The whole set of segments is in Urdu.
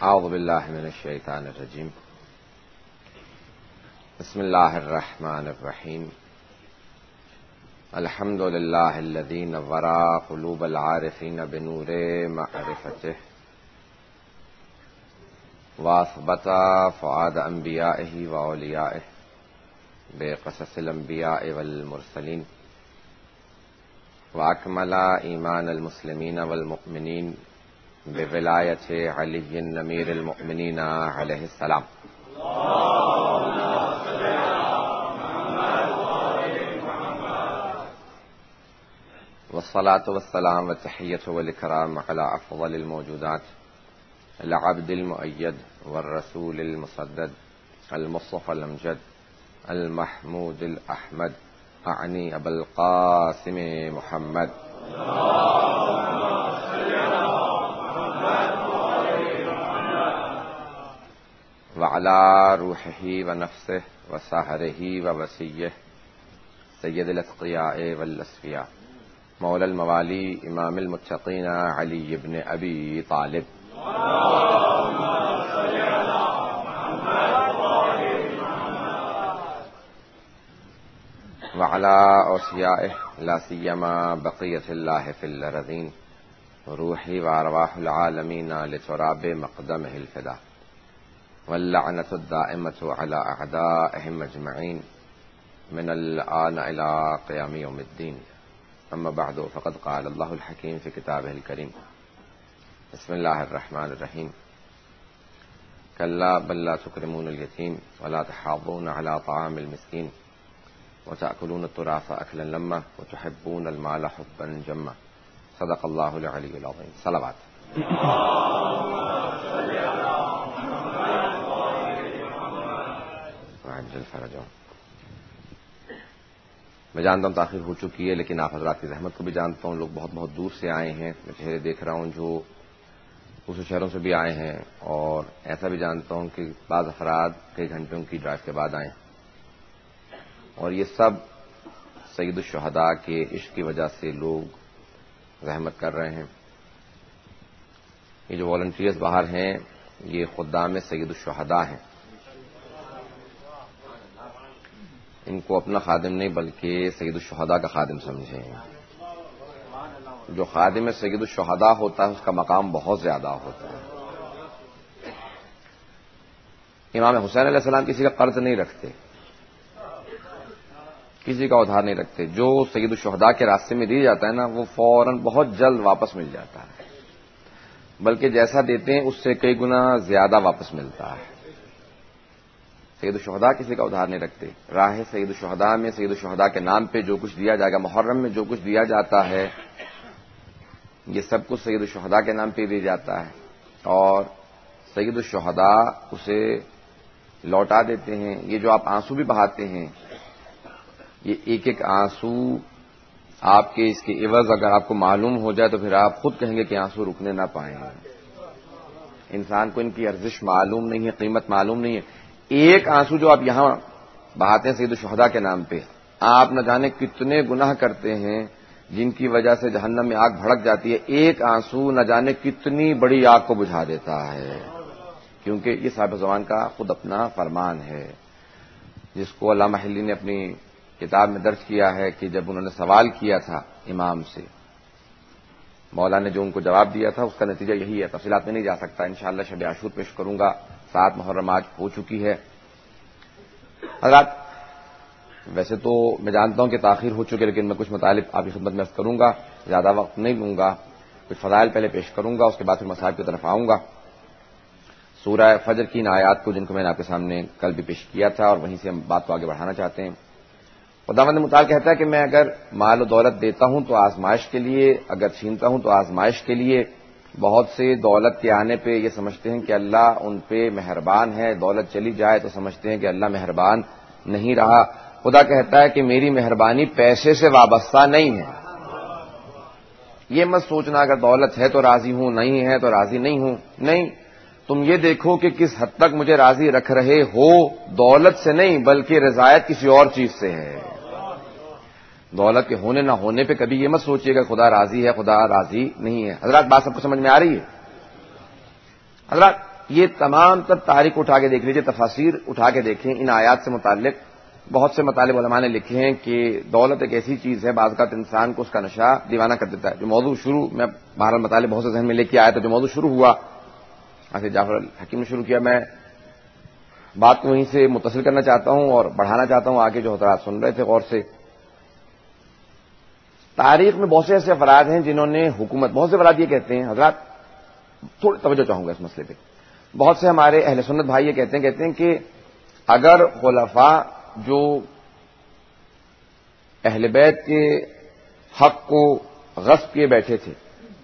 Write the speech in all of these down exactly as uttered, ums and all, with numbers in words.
اعوذ باللہ من الشیطان الرجیم بسم اللہ الرحمن الرحیم الحمد للہ الذی نور قلوب العارفین بنور معرفتہ واثبت فؤاد انبیائہ واولیائہ بقصص الانبیاء والمرسلین واکمل ایمان المسلمین والمؤمنین بولایت علی امیر المؤمنین علیہ السلام. والصلاة والسلام والتحیۃ والاکرام علی افضل الموجودات العبد المؤید والرسول المسدد المصطفى الامجد المحمود الاحمد اعنی ابا القاسم محمد وعلى روحه ونفسه وسهره ووسيه سید الاتقیاء والاصفیاء مولا الموالی امام المتقین علی بن ابی طالب وعلى اوصیائه لا سیما بقیت اللہ فی الارضین روحی وارواح العالمین لتراب مقدمه الفدا واللعنة الدائمة على أعدائهم أجمعين من الآن إلى قيام يوم الدين. أما بعد فقد قال الله الحكيم في كتابه الكريم بسم الله الرحمن الرحيم كلا بل لا تكرمون اليتيم ولا تحاضون على طعام المسكين وتأكلون التراث أكلا لما وتحبون المال حبا جما. صدق الله العلي العظيم. صلوات. میں جانتا ہوں تاخیر ہو چکی ہے، لیکن آپ حضرات کی زحمت کو بھی جانتا ہوں. لوگ بہت بہت دور سے آئے ہیں، میں چہرے دیکھ رہا ہوں جو دوسرے شہروں سے بھی آئے ہیں، اور ایسا بھی جانتا ہوں کہ بعض افراد کئی گھنٹوں کی ڈرائیو کے بعد آئے ہیں، اور یہ سب سید الشہداء کے عشق کی وجہ سے لوگ زحمت کر رہے ہیں. یہ جو والنٹیئرز باہر ہیں یہ خدام سید الشہداء ہیں. ان کو اپنا خادم نہیں بلکہ سید الشہداء کا خادم سمجھیں. جو خادم سید الشہداء ہوتا ہے اس کا مقام بہت زیادہ ہوتا ہے. امام حسین علیہ السلام کسی کا قرض نہیں رکھتے، کسی کا ادھار نہیں رکھتے. جو سید الشہداء کے راستے میں دیا جاتا ہے نا وہ فوراً بہت جلد واپس مل جاتا ہے، بلکہ جیسا دیتے ہیں اس سے کئی گنا زیادہ واپس ملتا ہے. سید الشہداء کسی کا ادھار نہیں رکھتے. راہ سید الشہداء میں سید الشہداء کے نام پہ جو کچھ دیا جائے گا، محرم میں جو کچھ دیا جاتا ہے یہ سب کچھ سید الشہداء کے نام پہ دیا جاتا ہے، اور سید الشہداء اسے لوٹا دیتے ہیں. یہ جو آپ آنسو بھی بہاتے ہیں، یہ ایک ایک آنسو آپ کے اس کے عوض اگر آپ کو معلوم ہو جائے تو پھر آپ خود کہیں گے کہ آنسو رکنے نہ پائیں. انسان کو ان کی ارزش معلوم نہیں ہے، قیمت معلوم نہیں ہے. ایک آنسو جو آپ یہاں بہاتے ہیں سید الشہداء کے نام پہ، آپ نہ جانے کتنے گناہ کرتے ہیں جن کی وجہ سے جہنم میں آگ بھڑک جاتی ہے. ایک آنسو نہ جانے کتنی بڑی آگ کو بجھا دیتا ہے، کیونکہ یہ صاحب زبان کا خود اپنا فرمان ہے، جس کو علامہ حلی نے اپنی کتاب میں درج کیا ہے کہ جب انہوں نے سوال کیا تھا امام سے، مولا نے جو ان کو جواب دیا تھا اس کا نتیجہ یہی ہے. تفصیلات میں نہیں جا سکتا، انشاءاللہ شب عاشور پیش کروں گا. سات محرم آج ہو چکی ہے. حضرات ویسے تو میں جانتا ہوں کہ تاخیر ہو چکی ہے، لیکن میں کچھ مطالب آپ کی خدمت میں عرض کروں گا، زیادہ وقت نہیں لوں گا. کچھ فضائل پہلے پیش کروں گا، اس کے بعد پھر مصائب کی طرف آؤں گا. سورہ فجر کی ان آیات کو جن کو میں نے آپ کے سامنے کل بھی پیش کیا تھا، اور وہیں سے ہم بات کو آگے بڑھانا چاہتے ہیں. خداوند متعال کہتا ہے کہ میں اگر مال و دولت دیتا ہوں تو آزمائش کے لیے، اگر چھینتا ہوں تو آزمائش کے لیے. بہت سے دولت کے آنے پہ یہ سمجھتے ہیں کہ اللہ ان پہ مہربان ہے، دولت چلی جائے تو سمجھتے ہیں کہ اللہ مہربان نہیں رہا. خدا کہتا ہے کہ میری مہربانی پیسے سے وابستہ نہیں ہے. یہ مت سوچنا اگر دولت ہے تو راضی ہوں، نہیں ہے تو راضی نہیں ہوں. نہیں، تم یہ دیکھو کہ کس حد تک مجھے راضی رکھ رہے ہو. دولت سے نہیں بلکہ رضایت کسی اور چیز سے ہے. دولت کے ہونے نہ ہونے پہ کبھی یہ مت سوچیے گا خدا راضی ہے، خدا راضی نہیں ہے. حضرات بات سب کو سمجھ میں آ رہی ہے؟ حضرات یہ تمام تر تاریخ اٹھا کے دیکھ لیجیے، تفاسیر اٹھا کے دیکھیں، ان آیات سے متعلق بہت سے مطالب علماء نے لکھے ہیں کہ دولت ایک ایسی چیز ہے بعض اوقات انسان کو اس کا نشہ دیوانہ کر دیتا ہے. جو موضوع شروع میں بہرحال مطالب بہت سے ذہن میں لے کے آیا تھا، جو موضوع شروع ہوا ایسے جعفر الحکیم نے شروع کیا، میں بات کو وہیں سے متصل کرنا چاہتا ہوں اور بڑھانا چاہتا ہوں. آگے جو حضرات سن رہے تھے غور سے، تاریخ میں بہت سے ایسے افراد ہیں جنہوں نے حکومت، بہت سے افراد یہ کہتے ہیں، حضرات تھوڑی توجہ چاہوں گا اس مسئلے پہ، بہت سے ہمارے اہل سنت بھائی یہ کہتے ہیں کہتے ہیں کہ اگر خلفاء جو اہل بیت کے حق کو غصب کیے بیٹھے تھے،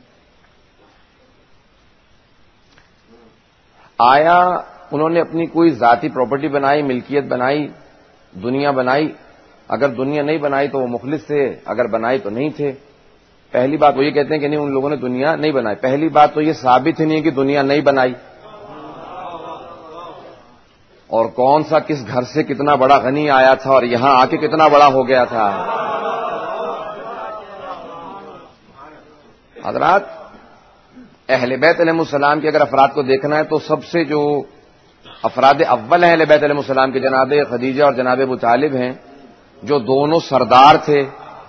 آیا انہوں نے اپنی کوئی ذاتی پراپرٹی بنائی، ملکیت بنائی، دنیا بنائی؟ اگر دنیا نہیں بنائی تو وہ مخلص تھے، اگر بنائی تو نہیں تھے. پہلی بات وہ یہ کہتے ہیں کہ نہیں، ان لوگوں نے دنیا نہیں بنائی. پہلی بات تو یہ ثابت ہی نہیں کہ دنیا نہیں بنائی. اور کون سا کس گھر سے کتنا بڑا غنی آیا تھا اور یہاں آ کے کتنا بڑا ہو گیا تھا. حضرات اہل بیت علیہ السلام کے اگر افراد کو دیکھنا ہے تو سب سے جو افراد اول ہیں اہل بیت علیہ السلام کے، جناب خدیجہ اور جناب ابو طالب ہیں، جو دونوں سردار تھے.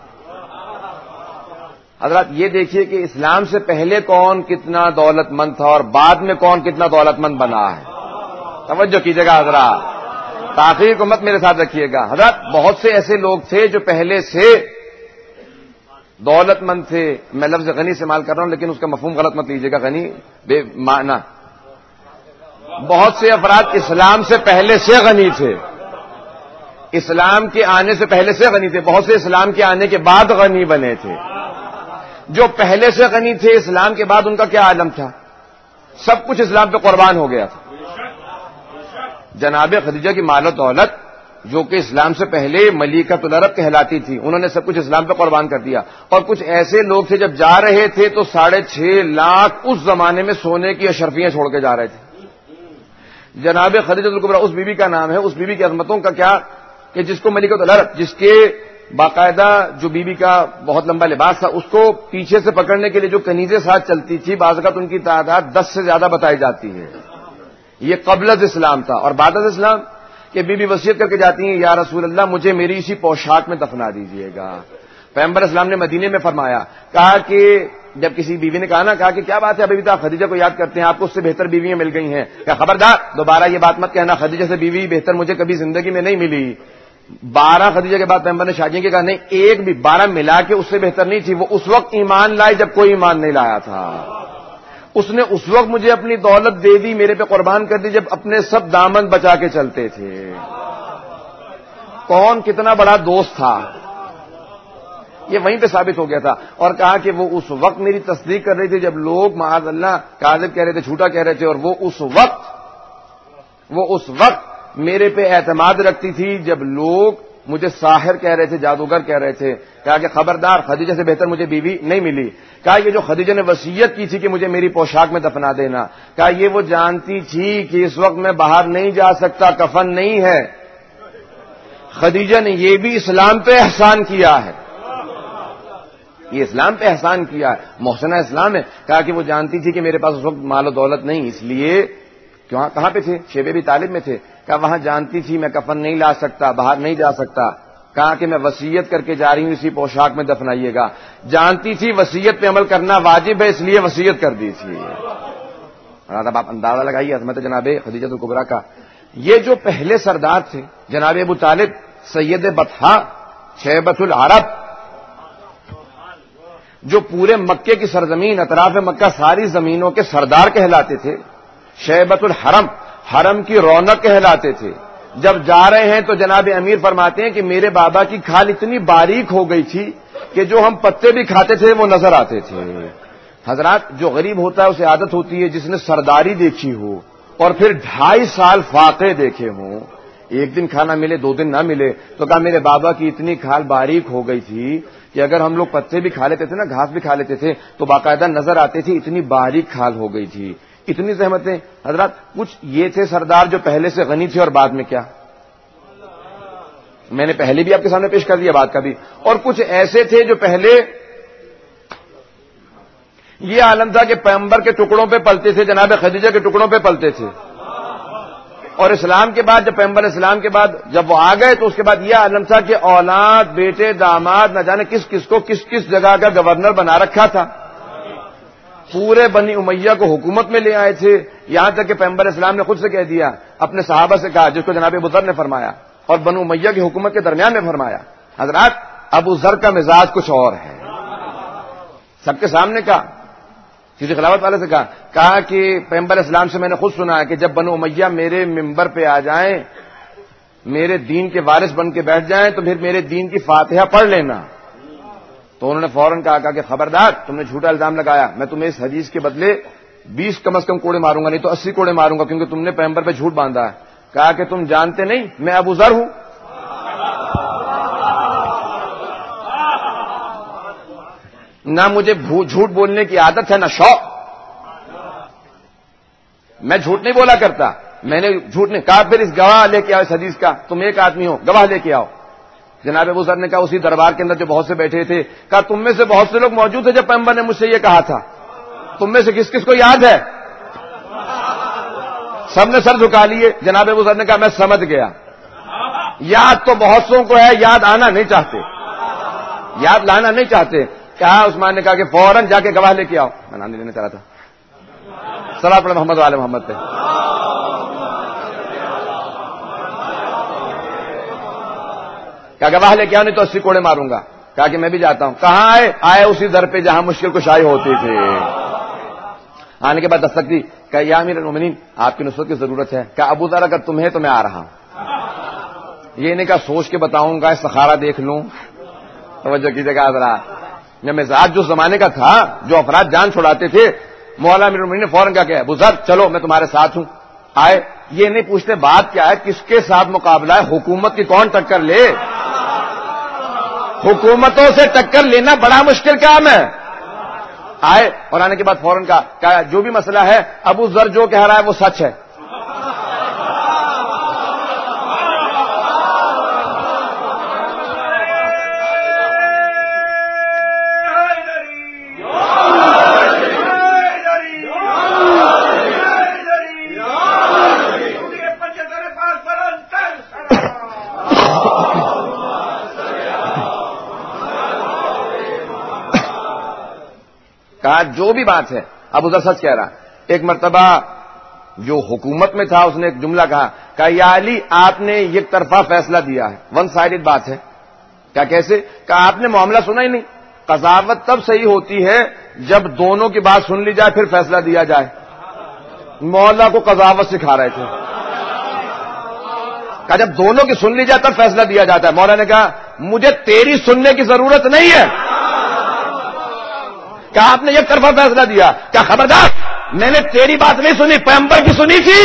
حضرات یہ دیکھیے کہ اسلام سے پہلے کون کتنا دولت مند تھا اور بعد میں کون کتنا دولت مند بنا ہے. توجہ کیجیے گا حضرات، تاخیر کو مت میرے ساتھ رکھیے گا. حضرات بہت سے ایسے لوگ تھے جو پہلے سے دولت مند تھے. میں لفظ غنی استعمال کر رہا ہوں لیکن اس کا مفہوم غلط مت لیجیے گا، غنی بے معنی. بہت سے افراد اسلام سے پہلے سے غنی تھے، اسلام کے آنے سے پہلے سے غنی تھے. بہت سے اسلام کے آنے کے بعد غنی بنے تھے. جو پہلے سے غنی تھے اسلام کے بعد ان کا کیا عالم تھا؟ سب کچھ اسلام پہ قربان ہو گیا تھا. جناب خدیجہ کی مال و دولت جو کہ اسلام سے پہلے ملیکۃ العرب کہلاتی تھی، انہوں نے سب کچھ اسلام پہ قربان کر دیا. اور کچھ ایسے لوگ تھے جب جا رہے تھے تو ساڑھے چھ لاکھ اس زمانے میں سونے کی اشرفیاں چھوڑ کے جا رہے تھے. جناب خدیجہ الکبریٰ اس بی بی کا نام ہے. اس بی بی کی عظمتوں کا کیا کہ جس کو ملیکۃ العرب، جس کے باقاعدہ جو بی بی کا بہت لمبا لباس تھا، اس کو پیچھے سے پکڑنے کے لیے جو کنیزیں ساتھ چلتی تھی، بعض اوقات ان کی تعداد دس سے زیادہ بتائی جاتی ہے. یہ قبل از اسلام تھا. اور بعد از اسلام کہ بی بی وصیت کر کے جاتی ہیں، یا رسول اللہ مجھے میری اسی پوشاک میں دفنا دیجیے گا. پیغمبر اسلام نے مدینے میں فرمایا، کہا کہ جب کسی بیوی نے کہا نا، کہا کہ کیا بات ہے ابھی بھی آپ خدیجہ کو یاد کرتے ہیں، آپ کو اس سے بہتر بیویاں مل گئی ہیں. کیا خبردار دوبارہ یہ بات مت کہنا، خدیجہ سے بیوی بہتر مجھے کبھی زندگی میں نہیں ملی. بارہ خدیجہ کے بعد پیغمبر نے شادی کی، کہا نہیں، ایک بھی بارہ ملا کے اس سے بہتر نہیں تھی. وہ اس وقت ایمان لائی جب کوئی ایمان نہیں لایا تھا. اس نے اس وقت مجھے اپنی دولت دے دی، میرے پہ قربان کر دی، جب اپنے سب دامن بچا کے چلتے تھے. کون کتنا بڑا دوست تھا یہ وہیں پہ ثابت ہو گیا تھا. اور کہا کہ وہ اس وقت میری تصدیق کر رہی تھی جب لوگ معاذ اللہ کاذب کہہ رہے تھے، جھوٹا کہہ رہے تھے. اور وہ اس وقت وہ اس وقت میرے پہ اعتماد رکھتی تھی جب لوگ مجھے ساحر کہہ رہے تھے، جادوگر کہہ رہے تھے. کہا کہ خبردار خدیجہ سے بہتر مجھے بیوی نہیں ملی. کہا یہ جو خدیجہ نے وصیت کی تھی کہ مجھے میری پوشاک میں دفنا دینا، کہا یہ وہ جانتی تھی کہ اس وقت میں باہر نہیں جا سکتا، کفن نہیں ہے. خدیجہ نے یہ بھی اسلام پہ احسان کیا ہے، یہ اسلام پہ احسان کیا ہے، محسنہ اسلام ہے. کہا کہ وہ جانتی تھی کہ میرے پاس اس وقت مال و دولت نہیں، اس لیے کہاں پہ تھے؟ شیب ابی طالب میں تھے. کہا وہاں جانتی تھی میں کفن نہیں لا سکتا، باہر نہیں جا سکتا. کہا کہ میں وصیت کر کے جا رہی ہوں، اسی پوشاک میں دفنائیے گا. جانتی تھی وصیت پہ عمل کرنا واجب ہے، اس لیے وصیت کر دی تھی. اب آپ اندازہ لگائیے عظمت جناب خدیجہ الکبریٰ کا. یہ جو پہلے سردار تھے جناب ابو طالب، سید بطحا، شیبۃ العرب، جو پورے مکے کی سرزمین، اطراف مکہ ساری زمینوں کے سردار کہلاتے تھے. شیبۃ الحرم، حرم کی رونق کہلاتے تھے. جب جا رہے ہیں تو جناب امیر فرماتے ہیں کہ میرے بابا کی کھال اتنی باریک ہو گئی تھی کہ جو ہم پتے بھی کھاتے تھے وہ نظر آتے تھے. حضرات جو غریب ہوتا ہے اسے عادت ہوتی ہے، جس نے سرداری دیکھی ہو اور پھر ڈھائی سال فاقے دیکھے ہوں، ایک دن کھانا ملے دو دن نہ ملے، تو کہا میرے بابا کی اتنی کھال باریک ہو گئی تھی کہ اگر ہم لوگ پتے بھی کھا لیتے تھے نا، گھاس بھی کھا لیتے تھے تو باقاعدہ نظر آتے تھے، اتنی باریک کھال ہو گئی تھی. اتنی زحمتیں. حضرات کچھ یہ تھے سردار جو پہلے سے غنی تھے اور بعد میں کیا، میں نے پہلے بھی آپ کے سامنے پیش کر دیا بات کا بھی. اور کچھ ایسے تھے جو پہلے یہ عالم تھا کہ پیغمبر کے ٹکڑوں پہ پلتے تھے، جناب خدیجہ کے ٹکڑوں پہ پلتے تھے، اور اسلام کے بعد جب پیغمبر اسلام کے بعد جب وہ آ گئے تو اس کے بعد یہ عالم تھا کہ اولاد، بیٹے، داماد، نہ جانے کس کس کو کس کس جگہ کا گورنر بنا رکھا تھا. پورے بنی امیہ کو حکومت میں لے آئے تھے، یہاں تک کہ پیغمبر اسلام نے خود سے کہہ دیا، اپنے صحابہ سے کہا، جس کو جناب ابو ذر نے فرمایا اور بنو امیہ کی حکومت کے درمیان میں فرمایا، حضرات ابو ذر کا مزاج کچھ اور ہے. سب کے سامنے کہا، کسی خلافت والے سے کہا کہا کہ پیغمبر اسلام سے میں نے خود سنا ہے کہ جب بنو امیہ میرے ممبر پہ آ جائیں، میرے دین کے وارث بن کے بیٹھ جائیں تو پھر میرے دین کی فاتحہ پڑھ لینا. تو انہوں نے فوراً کہا, کہا کہ خبردار, تم نے جھوٹا الزام لگایا, میں تمہیں اس حدیث کے بدلے بیس کم از کم کوڑے ماروں گا, نہیں تو اسی کوڑے ماروں گا, کیونکہ تم نے پیغمبر پہ جھوٹ باندھا ہے. کہا کہ تم جانتے نہیں میں ابو ذر ہوں. نہ مجھے جھوٹ بولنے کی عادت ہے نہ شوق, میں جھوٹ نہیں بولا کرتا, میں نے جھوٹ نہیں کہا. پھر اس گواہ لے کے آؤ اس حدیث کا, تم ایک آدمی ہو, گواہ لے کے آؤ. جناب ابو ذر نے کہا اسی دربار کے اندر جو بہت سے بیٹھے تھے, کہا تم میں سے بہت سے لوگ موجود تھے جب پیغمبر نے مجھ سے یہ کہا تھا, تم میں سے کس کس کو یاد ہے؟ سب نے سر جھکا لیے. جناب ابو ذر نے کہا میں سمجھ گیا, یاد تو بہت سو کو ہے, یاد آنا نہیں چاہتے, یاد لانا نہیں چاہتے. کہا عثمان نے کہا کہ فوراً جا کے گواہ لے کے آؤ. میں نام نہیں لینا چاہ رہا تھا, صلی پڑھ محمد والے محمد پہ. کیا گواہ لے کے آؤ نہیں تو اسی کوڑے ماروں گا. کہا کہ میں بھی جاتا ہوں. کہاں آئے؟ آئے اسی در پہ جہاں مشکل کشائی ہوتی تھی. آنے کے بعد دستک دی, کہا یا امیر المومنین آپ کی نصرت کی ضرورت ہے. کہا ابو ذر اگر تمہیں تو میں آ رہا ہوں. یہ نہیں کہا سوچ کے بتاؤں گا, استخارہ دیکھ لوں. توجہ کیجیے گا حضرات, یہ مزاج جو زمانے کا تھا, جو افراد جان چھڑاتے تھے, مولا امیر المومنین نے فوراً کیا کہا ابو ذر چلو میں تمہارے ساتھ ہوں. آئے, یہ نہیں پوچھتے بات کیا ہے, کس کے ساتھ مقابلہ ہے, حکومت کی کون ٹکر لے. حکومتوں سے ٹکر لینا بڑا مشکل کام ہے. آئے اور آنے کے بعد فوراً کہا کہا جو بھی مسئلہ ہے ابو ذر جو کہہ رہا ہے وہ سچ ہے. کہا جو بھی بات ہے ابو ذر سچ کہہ رہا. ایک مرتبہ جو حکومت میں تھا اس نے ایک جملہ کہا, کہا یا علی آپ نے یک طرفہ فیصلہ دیا ہے, ون سائیڈڈ بات ہے. کیا کیسے؟ کہا آپ نے معاملہ سنا ہی نہیں. قضاوت تب صحیح ہوتی ہے جب دونوں کی بات سن لی جائے پھر فیصلہ دیا جائے. مولا کو قضاوت سکھا رہے تھے. کہا جب دونوں کی سن لی جائے تب فیصلہ دیا جاتا ہے. مولا نے کہا مجھے تیری سننے کی ضرورت نہیں ہے. کہا آپ نے ایک طرفہ فیصلہ دیا. کیا خبردار, میں نے تیری بات نہیں سنی, پیغمبر کی سنی تھی.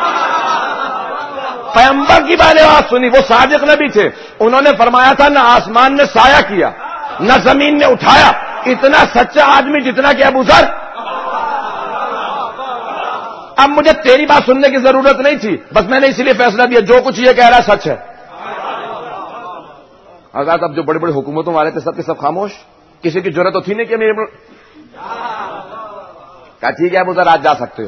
پیغمبر کی بات سنی, وہ صادق نبی تھے. انہوں نے فرمایا تھا نہ آسمان نے سایہ کیا نہ زمین نے اٹھایا اتنا سچا آدمی جتنا کہ ابو ذر. اب مجھے تیری بات سننے کی ضرورت نہیں تھی, بس میں نے اسی لیے فیصلہ دیا جو کچھ یہ کہہ رہا ہے سچ ہے. حضرات اب جو بڑی بڑی حکومتوں والے تھے سب کے سب خاموش, کسی کی ضرورت تو تھی نہیں کہ میرے. کہا ٹھیک ہے ابو ذر آج جا سکتے ہو.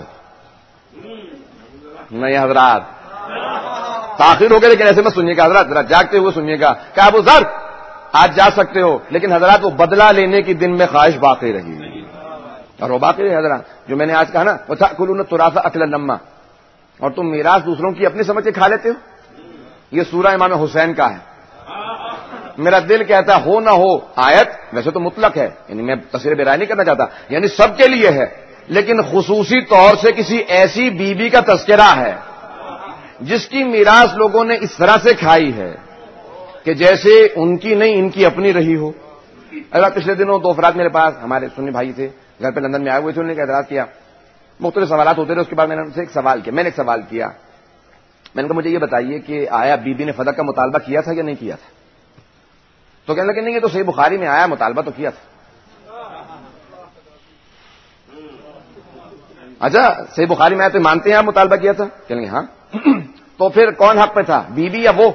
نہیں حضرات تاخیر ہو گئی, لیکن ایسے میں سنیے گا حضرات, ذرا جاگتے ہوئے سنیے گا. کہا ابو ذر آج جا سکتے ہو, لیکن حضرات وہ بدلہ لینے کی دن میں خواہش باقی رہی. اور وہ باقی رہی حضرات, جو میں نے آج کہا نا وہ تھا کلون تراث اکل نما, اور تم میراث دوسروں کی اپنی سمجھ کے کھا لیتے ہو. یہ سورہ امام حسین کا ہے. میرا دل کہتا ہو نہ ہو آیت ویسے تو مطلق ہے, یعنی میں تصویر برائے نہیں کرنا چاہتا, یعنی سب کے لیے ہے, لیکن خصوصی طور سے کسی ایسی بی بی کا تذکرہ ہے جس کی میراث لوگوں نے اس طرح سے کھائی ہے کہ جیسے ان کی نہیں ان کی اپنی رہی ہو. اگر پچھلے دنوں دو افراد میرے پاس ہمارے سنی بھائی تھے, گھر پہ لندن میں آئے ہوئے تھے, انہوں نے اعتراض کیا, مختلف سوالات ہوتے رہے. اس کے بعد میں نے ان سے ایک سوال کیا, میں نے ایک سوال کیا, میں نے کہا مجھے یہ بتائیے کہ آیا بی بی نے فدق کا مطالبہ کیا تھا یا نہیں کیا تھا؟ تو کہنے لگے نہیں یہ تو صحیح بخاری میں آیا, مطالبہ تو کیا تھا. اچھا صحیح بخاری میں آیا تو مانتے ہیں آپ مطالبہ کیا تھا؟ کہیں گے ہاں. تو پھر کون حق پہ تھا, بی بی یا وہ؟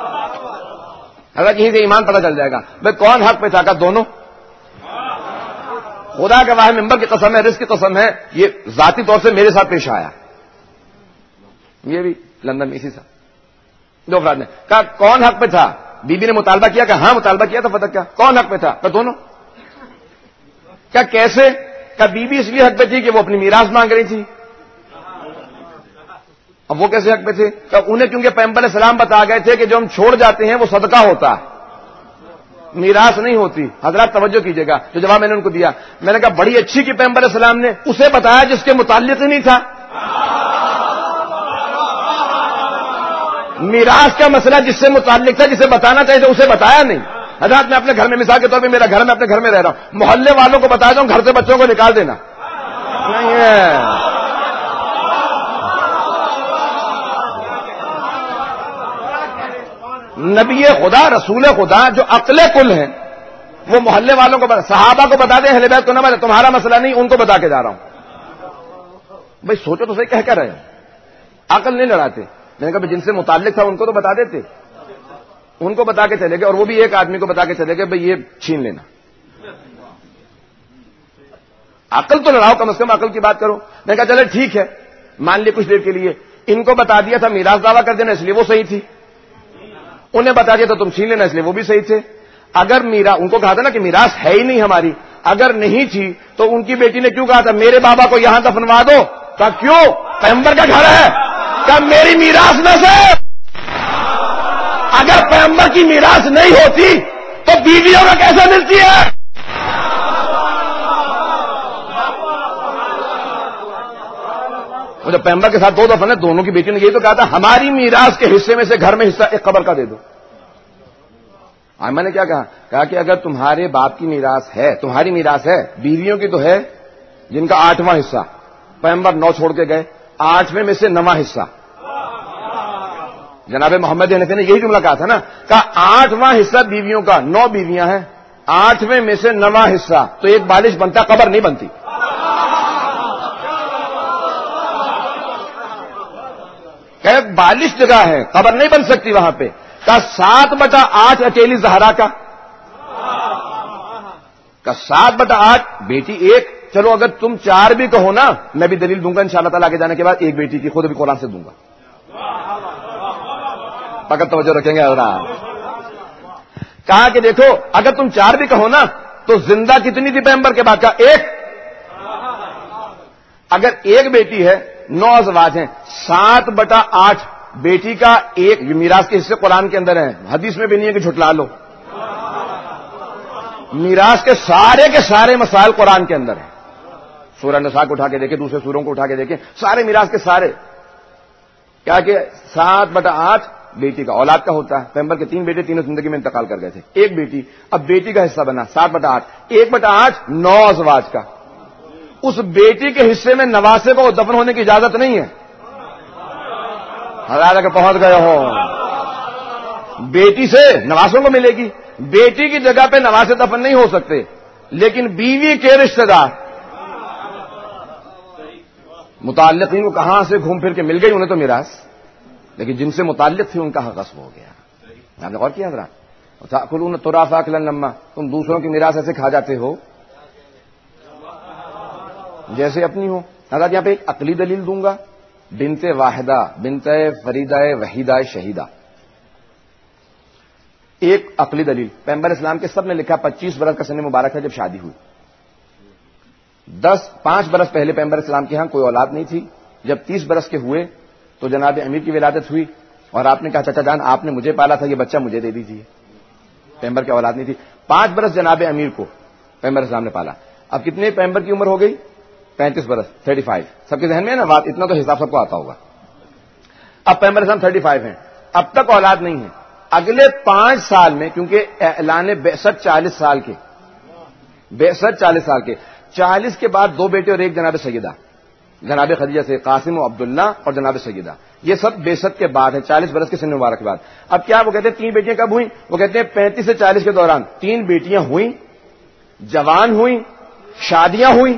اگر کہیں سے ایمان پتہ چل جائے گا بھائی کون حق پہ تھا, کا دونوں. خدا کے واحد ممبر کی قسم ہے، رزق کی قسم ہے، یہ ذاتی طور سے میرے ساتھ پیش آیا. یہ بھی لندن میں اسی ساتھ دو افراد نے کہا کون حق پہ تھا؟ بی بی نے مطالبہ کیا کہ ہاں مطالبہ کیا تھا. فتح کیا کون حق پہ تھا؟ کہ دونوں. کیا کیسے؟ کہ بی بی اس لیے حق پہ تھی کہ وہ اپنی میراث مانگ رہی تھی. اب وہ کیسے حق پہ تھے؟ کہ انہیں کیونکہ پیغمبر علیہ السلام بتا گئے تھے کہ جو ہم چھوڑ جاتے ہیں وہ صدقہ ہوتا ہے، میراث نہیں ہوتی. حضرات توجہ کیجئے گا جو جواب میں نے ان کو دیا. میں نے کہا بڑی اچھی کی پیغمبر علیہ السلام نے اسے بتایا جس کے متعلق ہی نہیں تھا. میراث کا مسئلہ جس سے متعلق تھا، جسے بتانا چاہیے تھا، اسے بتایا نہیں. حضرات میں اپنے گھر میں مثال کے طور پہ میرا گھر میں اپنے گھر میں رہ رہا ہوں، محلے والوں کو بتا دوں گھر سے بچوں کو نکال دینا نہیں ہے. نبی خدا رسول خدا جو عقل کل ہیں وہ محلے والوں کو بتا، صحابہ کو بتا دیں، اہل بیت کو نہ بتا. تمہارا مسئلہ نہیں، ان کو بتا کے جا رہا ہوں. بھائی سوچو تو صحیح، کہہ کر رہے ہیں. عقل نہیں لڑاتے. میں نے کہا جن سے متعلق تھا ان کو تو بتا دیتے، ان کو بتا کے چلے گئے، اور وہ بھی ایک آدمی کو بتا کے چلے گئے بھائی یہ چھین لینا. عقل تو لڑاؤ، کم از کم عقل کی بات کرو. میں نے کہا چلے ٹھیک ہے، مان لیے کچھ دیر کے لیے. ان کو بتا دیا تھا میراث دعویٰ کر دینا، اس لیے وہ صحیح تھی. انہیں بتا دیا تھا تم چھین لینا، اس لیے وہ بھی صحیح تھے. اگر میرا ان کو کہا تھا نا کہ میراث ہے ہی نہیں ہماری، اگر نہیں تھی تو ان کی بیٹی نے کیوں کہا تھا میرے بابا کو یہاں دفنوا دو؟ کہا کیوں؟ پیغمبر کا گھر ہے. کہا میری میراث میں سے اگر پیغمبر کی میراث نہیں ہوتی تو بیویوں میں کیسے ملتی ہے؟ وہ جب پیغمبر کے ساتھ دو دفن ہے، دونوں کی بیٹیوں نے یہی تو کہا تھا ہماری میراث کے حصے میں سے گھر میں حصہ ایک قبر کا دے دو. میں نے کیا کہا؟ کہا کہ اگر تمہارے باپ کی میراث ہے، تمہاری میراث ہے، بیویوں کی تو ہے جن کا آٹھواں حصہ. پیغمبر نو چھوڑ کے گئے، آٹھویں میں سے نواں حصہ. جناب محمد حنفی نے یہی جملہ کہا تھا نا، کہا آٹھواں حصہ بیویوں کا، نو بیویاں ہیں، آٹھویں میں سے نواں حصہ، تو ایک بالش بنتا، قبر نہیں بنتی. کہ ایک بالش جگہ ہے، قبر نہیں بن سکتی وہاں پہ. کا سات بٹا آٹھ اکیلی زہرا کا، کا سات بٹا آٹھ بیٹی ایک. چلو اگر تم چار بھی کہو نا، میں بھی دلیل دوں گا انشاءاللہ تعالیٰ آگے جانے کے بعد، ایک بیٹی کی خود بھی قرآن سے دوں گا. فقط توجہ رکھیں گے حضرات. کہا کہ دیکھو اگر تم چار بھی کہو نا تو زندہ کتنی تھی پیغمبر کے بعد؟ کا ایک. اگر ایک بیٹی ہے، نو ازواج ہیں، سات بٹا آٹھ بیٹی کا ایک. میراث کے حصے قرآن کے اندر ہیں، حدیث میں بھی نہیں ہے کہ جھٹلا لو. میراث کے سارے کے سارے مسائل قرآن کے اندر ہیں. سورہ نساء کو اٹھا کے دیکھیں، دوسرے سوروں کو اٹھا کے دیکھیں، سارے میراث کے سارے. کیا کہ سات بٹا آٹھ بیٹی کا، اولاد کا ہوتا ہے. پیغمبر کے تین بیٹے تینوں زندگی میں انتقال کر گئے تھے، ایک بیٹی. اب بیٹی کا حصہ بنا سات بٹا آٹھ، ایک بٹا آٹھ نو ازواج کا. اس بیٹی کے حصے میں نواسے کو دفن ہونے کی اجازت نہیں ہے. حضرات اگر پہنچ گئے ہو، بیٹی سے نواسوں کو ملے گی. بیٹی کی جگہ پہ نواسے دفن نہیں ہو سکتے، لیکن بیوی کے رشتہ دار متعلقین کو کہاں سے گھوم پھر کے مل گئی، انہیں تو میراث، لیکن جن سے متعلق تھی ان کا حق غصب ہو گیا. آپ نے غور کیا حضرات؟ تاکلون التراث اکلا لما، تم دوسروں کی میراث ایسے کھا جاتے ہو جیسے اپنی ہو. حضرات یہاں پہ ایک عقلی دلیل دوں گا. بنت واحدہ، بنت فریدہ وحیدہ شہیدہ، ایک عقلی دلیل. پیغمبر اسلام کے سب نے لکھا پچیس برس کا سن مبارک ہے جب شادی ہوئی. دس پانچ برس پہلے پیغمبر اسلام کے ہاں کوئی اولاد نہیں تھی. جب تیس برس کے ہوئے تو جناب امیر کی ولادت ہوئی، اور آپ نے کہا چچا جان آپ نے مجھے پالا تھا، یہ بچہ مجھے دے دیجیے. پیغمبر کی اولاد نہیں تھی. پانچ برس جناب امیر کو پیغمبر اسلام نے پالا. اب کتنے پیغمبر کی عمر ہو گئی؟ پینتیس برس، تھرٹی فائیو. سب کے ذہن میں ہے نا بات؟ اتنا تو حساب سب کو آتا ہوگا. اب پیغمبر اسلام تھرٹی فائیو ہیں، اب تک اولاد نہیں ہے. اگلے پانچ سال میں، کیونکہ اعلان بعثت چالیس سال کے، بعثت چالیس سال کے، چالیس کے بعد دو بیٹے اور ایک جناب سیدہ، جناب خدیجہ سے قاسم و عبداللہ اور جناب سیدہ. یہ سب بعثت کے بعد ہے، چالیس برس کے سن مبارک کے بعد. اب کیا وہ کہتے ہیں تین بیٹیاں کب ہوئیں؟ وہ کہتے ہیں پینتیس سے چالیس کے دوران تین بیٹیاں ہوئیں، جوان ہوئیں، شادیاں ہوئیں.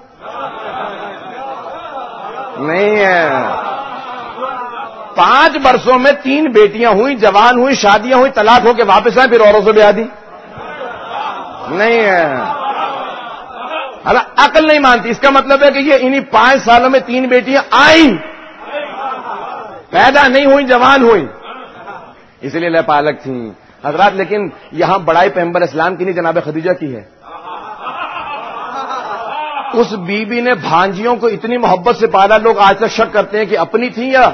نہیں ہے، پانچ برسوں میں تین بیٹیاں ہوئیں، جوان ہوئی، شادیاں ہوئی، طلاق ہو کے واپس آئے، پھر اوروں سے بیاہ دی. نہیں ہے. اللہ عقل نہیں مانتی. اس کا مطلب ہے کہ یہ انہی پانچ سالوں میں تین بیٹیاں آئیں, پیدا نہیں ہوئی, جوان ہوئی, اس لیے لے پالک تھیں حضرات. لیکن یہاں بڑائی پیغمبر اسلام کی نہیں, جناب خدیجہ کی ہے. اس بی بی نے بھانجیوں کو اتنی محبت سے پالا, لوگ آج تک شک کرتے ہیں کہ اپنی تھیں یا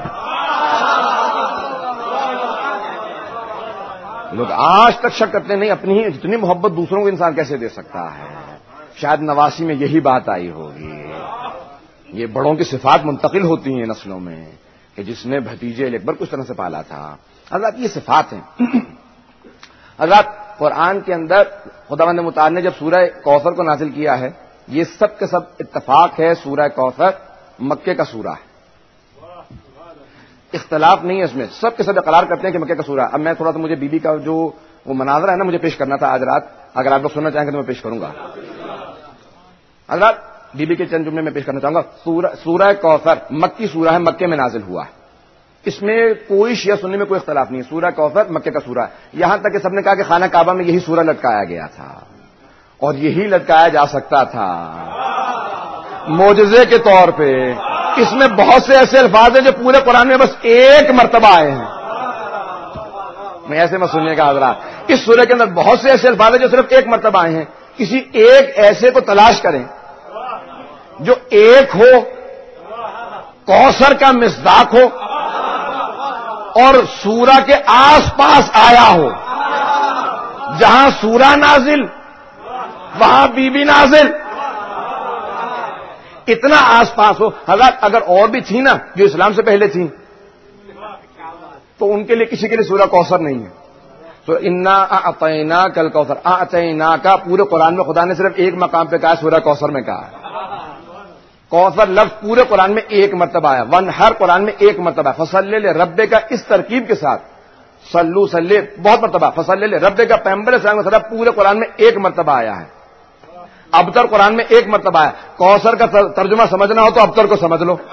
لوگ آج تک شک کرتے ہیں نہیں اپنی ہی. اتنی محبت دوسروں کو انسان کیسے دے سکتا ہے؟ شاید نواسی میں یہی بات آئی ہوگی. یہ بڑوں کی صفات منتقل ہوتی ہیں نسلوں میں کہ جس نے بھتیجے اکبر کو اس طرح سے پالا تھا. حضرات یہ صفات ہیں. حضرات قرآن کے اندر خداوند متعال نے جب سورہ کوثر کو نازل کیا ہے, یہ سب کے سب اتفاق ہے سورہ کوثر مکے کا سورہ ہے, اختلاف نہیں ہے اس میں. سب کے سب اقرار کرتے ہیں کہ مکے کا سورہ. اب میں تھوڑا سا مجھے بی بی کا جو وہ مناظرہ ہے نا مجھے پیش کرنا تھا آج رات, اگر آپ لوگ سننا چاہیں گے تو میں پیش کروں گا. حضرات بی بی کے چند جملے میں پیش کرنا چاہوں گا. سورہ, سورہ کوثر مکی سورہ ہے, مکے میں نازل ہوا ہے. اس میں کوئی شیعہ سنی میں کوئی اختلاف نہیں ہے. سورہ کوثر مکے کا سورہ ہے. یہاں تک کہ سب نے کہا کہ خانہ کعبہ میں یہی سورہ لٹکایا گیا تھا اور یہی لٹکایا جا سکتا تھا معجزے کے طور پہ. اس میں بہت سے ایسے الفاظ ہیں جو پورے قرآن میں بس ایک مرتبہ آئے ہیں. میں ایسے میں سنیے گا حضرات, اس سورہ کے اندر بہت سے ایسے الفاظ ہیں جو صرف ایک مرتبہ آئے ہیں. کسی ایک ایسے کو تلاش کریں جو ایک ہو, کوثر کا مصداق ہو اور سورہ کے آس پاس آیا ہو. جہاں سورہ نازل وہاں بی بی نازل, اتنا آس پاس ہو. حضرات اگر اور بھی تھی نا جو اسلام سے پہلے تھیں تو ان کے لیے کسی کے لیے سورہ کوثر نہیں ہے. تو انا اعطینا کل کوثر, اعطینا کا پورے قرآن میں خدا نے صرف ایک مقام پہ کہا ہے, سورہ کوثر میں کہا ہے. کوثر لفظ پورے قرآن میں ایک مرتبہ آیا. ون ہر قرآن میں ایک مرتبہ. فصلی لربک کا اس ترکیب کے ساتھ صلو صلی بہت مرتبہ. فصلی لربک کا پیغمبر اسلام کا خطاب پورے قرآن میں ایک مرتبہ آیا ہے. ابتر قرآن میں ایک مرتبہ آیا. کوثر کا ترجمہ سمجھنا ہو تو ابتر کو سمجھ لو.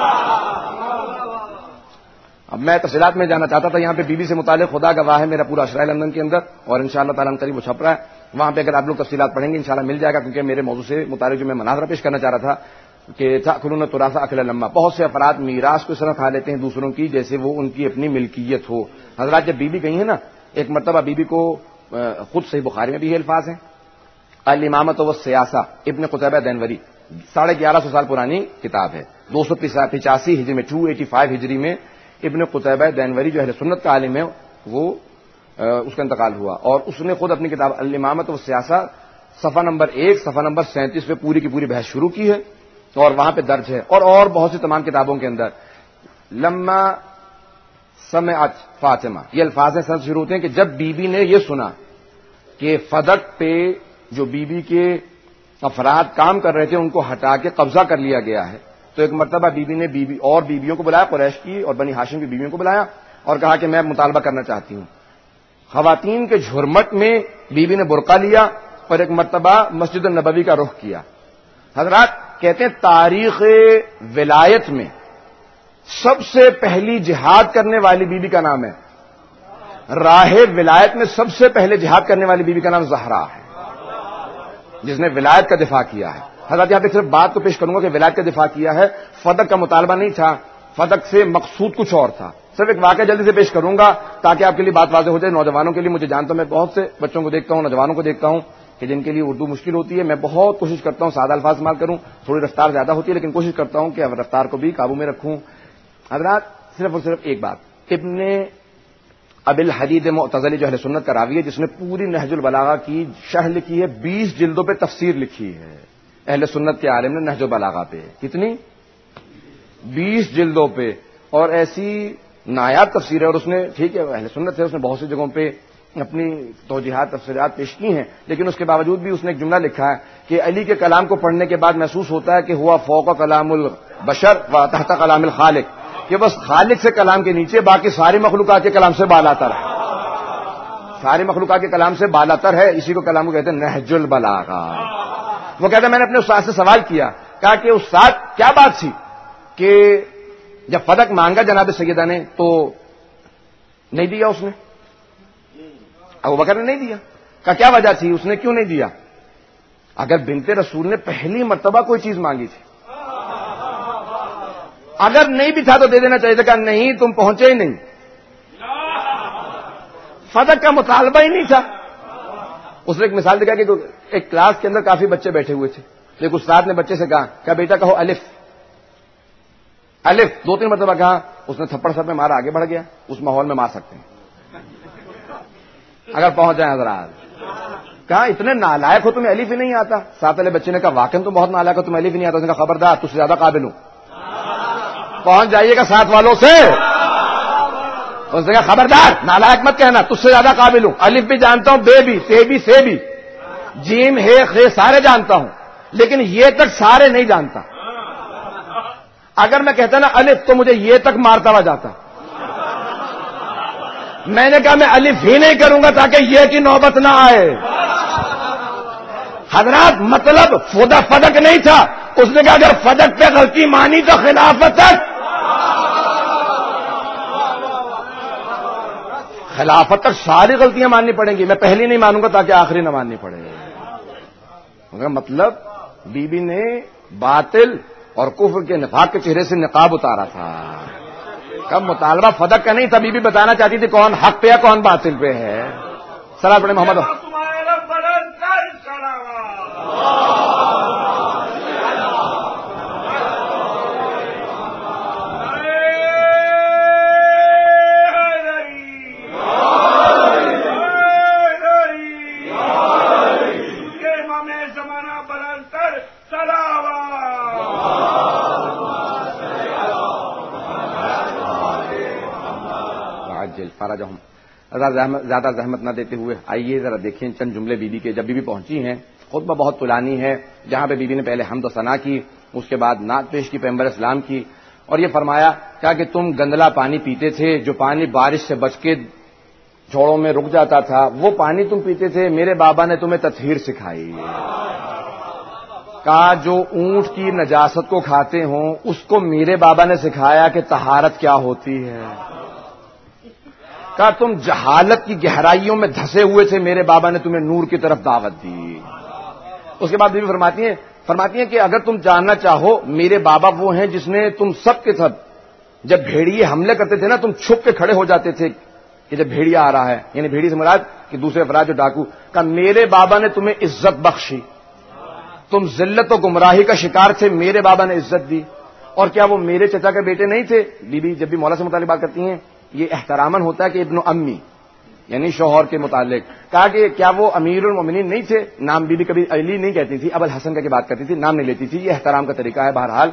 اب میں تفصیلات میں جانا چاہتا تھا. یہاں پہ بی بی سے متعلق خدا گواہ ہے میرا پورا اشرائے لندن کے اندر, اور انشاءاللہ تعالیٰ قریب وہ چھپ رہا ہے. وہاں پہ اگر آپ لوگ تفصیلات پڑھیں گے انشاءاللہ مل جائے گا, کیونکہ میرے موضوع سے متعلق جو میں مناظرہ پیش کرنا چاہ رہا تھا کہ تاکلون التراث اکلا لما, بہت سے افراد میراث کو اس طرح کھا لیتے ہیں دوسروں کی جیسے وہ ان کی اپنی ملکیت ہو. حضرات جب بی بی گئی ہیں نا, ایک مرتبہ بی بی کو خود صحیح بخاری میں بھی یہ الفاظ ہیں, الامامۃ والسیاسہ ابن قتیبہ دینوری, ساڑھے گیارہ سو سال پرانی کتاب ہے. دو سو پچاسی ہجری میں ٹو ایٹی فائیو ہجری میں ابن قتیبہ دینوری جو اہل سنت کا عالم ہے وہ اس کا انتقال ہوا, اور اس نے خود اپنی کتاب الامامۃ والسیاسہ صفحہ نمبر ایک صفحہ نمبر سینتیس پہ پوری کی پوری بحث شروع کی ہے, اور وہاں پہ درج ہے. اور اور بہت سی تمام کتابوں کے اندر لما سمعت فاطمہ یہ الفاظ ہیں سب شروع ہوتے ہیں کہ جب بی بی نے یہ سنا کہ فدق پہ جو بی بی کے افراد کام کر رہے تھے ان کو ہٹا کے قبضہ کر لیا گیا ہے, تو ایک مرتبہ بی بی نے بی بی اور بیویوں کو بلایا, قریش کی اور بنی ہاشم کی بیویوں کو بلایا اور کہا کہ میں مطالبہ کرنا چاہتی ہوں. خواتین کے جھرمٹ میں بی بی نے برقع لیا اور ایک مرتبہ مسجد النبوی کا رخ کیا. حضرات کہتے ہیں تاریخ ولایت میں سب سے پہلی جہاد کرنے والی بی بی کا نام ہے, راہ ولایت میں سب سے پہلے جہاد کرنے والی بی بی کا نام زہرا ہے, جس نے ولایت کا دفاع کیا ہے. حضرات یہاں پہ صرف بات کو پیش کروں گا کہ ولایت کا دفاع کیا ہے, فدق کا مطالبہ نہیں تھا. فدق سے مقصود کچھ اور تھا. صرف ایک واقعہ جلدی سے پیش کروں گا تاکہ آپ کے لیے بات واضح ہو جائے. نوجوانوں کے لیے مجھے جانتا ہوں, میں بہت سے بچوں کو دیکھتا ہوں, نوجوانوں کو دیکھتا ہوں کہ جن کے لیے اردو مشکل ہوتی ہے. میں بہت کوشش کرتا ہوں سادہ الفاظ استعمال کروں, تھوڑی رفتار زیادہ ہوتی ہے لیکن کوشش کرتا ہوں کہ رفتار کو بھی قابو میں رکھوں. حضرات صرف اور صرف ایک بات, ابن ابی الحدید معتزلی جو اہل سنت کا راوی ہے, جس نے پوری نہج البلاغہ کی شرح لکھی ہے, بیس جلدوں پہ تفسیر لکھی ہے اہل سنت کے عالم نے نہج البلاغہ پہ, کتنی بیس جلدوں پہ, اور ایسی نایاب تفسیر ہے. اور اس نے ٹھیک ہے اہل سنت ہے, اس نے بہت سی جگہوں پہ اپنی توجیحات تفسیرات پیش کی ہیں, لیکن اس کے باوجود بھی اس نے ایک جملہ لکھا ہے کہ علی کے کلام کو پڑھنے کے بعد محسوس ہوتا ہے کہ ہوا فوق کلام البشر و تحت کلام الخالق, کہ بس خالق سے کلام کے نیچے باقی ساری مخلوقات کے کلام سے بالا تر ہے, ساری مخلوقات کے کلام سے بالا تر ہے. اسی کو کلام کو کہتے ہیں نہج البلاغہ. وہ کہتا ہے میں نے اپنے استاد سے سوال کیا, کہا کہ استاد کیا بات تھی کہ جب فدق مانگا جناب سیدہ نے تو نہیں دیا اس نے, ابو بکر نے نہیں دیا. کہا کیا وجہ تھی, اس نے کیوں نہیں دیا؟ اگر بنت رسول نے پہلی مرتبہ کوئی چیز مانگی تھی، اگر نہیں بھی تھا تو دے دینا چاہیے تھا، کہ نہیں تم پہنچے ہی نہیں، فتح کا مطالبہ ہی نہیں تھا. اس نے ایک مثال دکھا کہ ایک کلاس کے اندر کافی بچے بیٹھے ہوئے تھے، ایک استاد نے بچے سے کہا کہ بیٹا کہو الف. الف دو تین مرتبہ کہا، اس نے تھپڑ سر میں مارا، آگے بڑھ گیا. اس ماحول میں مار سکتے ہیں اگر پہنچ جائیں حضرات. کہا اتنے نالائق ہو تمہیں الف ہی نہیں آتا. ساتھ والے بچے نے کہا واقعی تم بہت نالائق ہو، تمہیں الف ہی نہیں آتا. اس نے کہا خبردار، تجھ سے زیادہ قابل ہوں، پہنچ جائیے گا ساتھ والوں سے. اس نے کہا خبردار نالائق مت کہنا، تجھ سے زیادہ قابل ہوں. الف بھی جانتا ہوں، بے بھی، تے بھی، سے بھی، جیم ہے خے سارے جانتا ہوں، لیکن یہ تک سارے نہیں جانتا. اگر میں کہتا نا الف تو مجھے یہ تک مارتا ہوا جاتا. میں نے کہا میں الف ہی نہیں کروں گا تاکہ یہ کی نوبت نہ آئے. حضرات مطلب فدا فدق نہیں تھا. اس نے کہا اگر فدق پہ غلطی مانی تو خلافت تک خلافت تک ساری غلطیاں ماننی پڑیں گی. میں پہلی نہیں مانوں گا تاکہ آخری نہ ماننی پڑے. مطلب بی بی نے باطل اور کفر کے نفاق کے چہرے سے نقاب اتارا تھا. کب مطالبہ فدق کا نہیں تھا، بی بی بتانا چاہتی تھی کون حق پہ ہے کون باطل پہ ہے. صلاۃ پڑھیں محمد. فرجہم. زیادہ زحمت نہ دیتے ہوئے آئیے ذرا دیکھیں چند جملے بی بی کے. جب بی بی پہنچی ہیں، خطبہ بہت طولانی ہے، جہاں پہ بی بی نے پہلے حمد و ثنا کی، اس کے بعد نعت پیش کی پیغمبر اسلام کی، اور یہ فرمایا کہا کہ تم گندلا پانی پیتے تھے، جو پانی بارش سے بچ کے جھوڑوں میں رک جاتا تھا، وہ پانی تم پیتے تھے. میرے بابا نے تمہیں تطہیر سکھائی. کہا جو اونٹ کی نجاست کو کھاتے ہوں اس کو میرے بابا نے سکھایا کہ طہارت کیا ہوتی ہے. کہا تم جہالت کی گہرائیوں میں دھسے ہوئے تھے، میرے بابا نے تمہیں نور کی طرف دعوت دی. اس کے بعد بھی فرماتی ہیں فرماتی ہیں کہ اگر تم جاننا چاہو میرے بابا وہ ہیں جس نے تم سب کے سب جب بھیڑیے حملے کرتے تھے نا، تم چھپ کے کھڑے ہو جاتے تھے کہ جب بھیڑیا آ رہا ہے، یعنی بھیڑی سے مراد کہ دوسرے افراد جو ڈاکو. کہا میرے بابا نے تمہیں عزت بخشی، تم ذلت و گمراہی کا شکار تھے، میرے بابا نے عزت دی. اور کیا وہ میرے چچا کے بیٹے نہیں تھے؟ بی بی جب بھی مولا سے متعلق بات کرتی ہیں یہ احتراماً ہوتا ہے کہ ابن امی یعنی شوہر کے متعلق. کہا کہ کیا وہ امیر المومنین نہیں تھے؟ نام بی بی کبھی علی نہیں کہتی تھی، ابو الحسن کا کی بات کرتی تھی، نام نہیں لیتی تھی. یہ احترام کا طریقہ ہے. بہرحال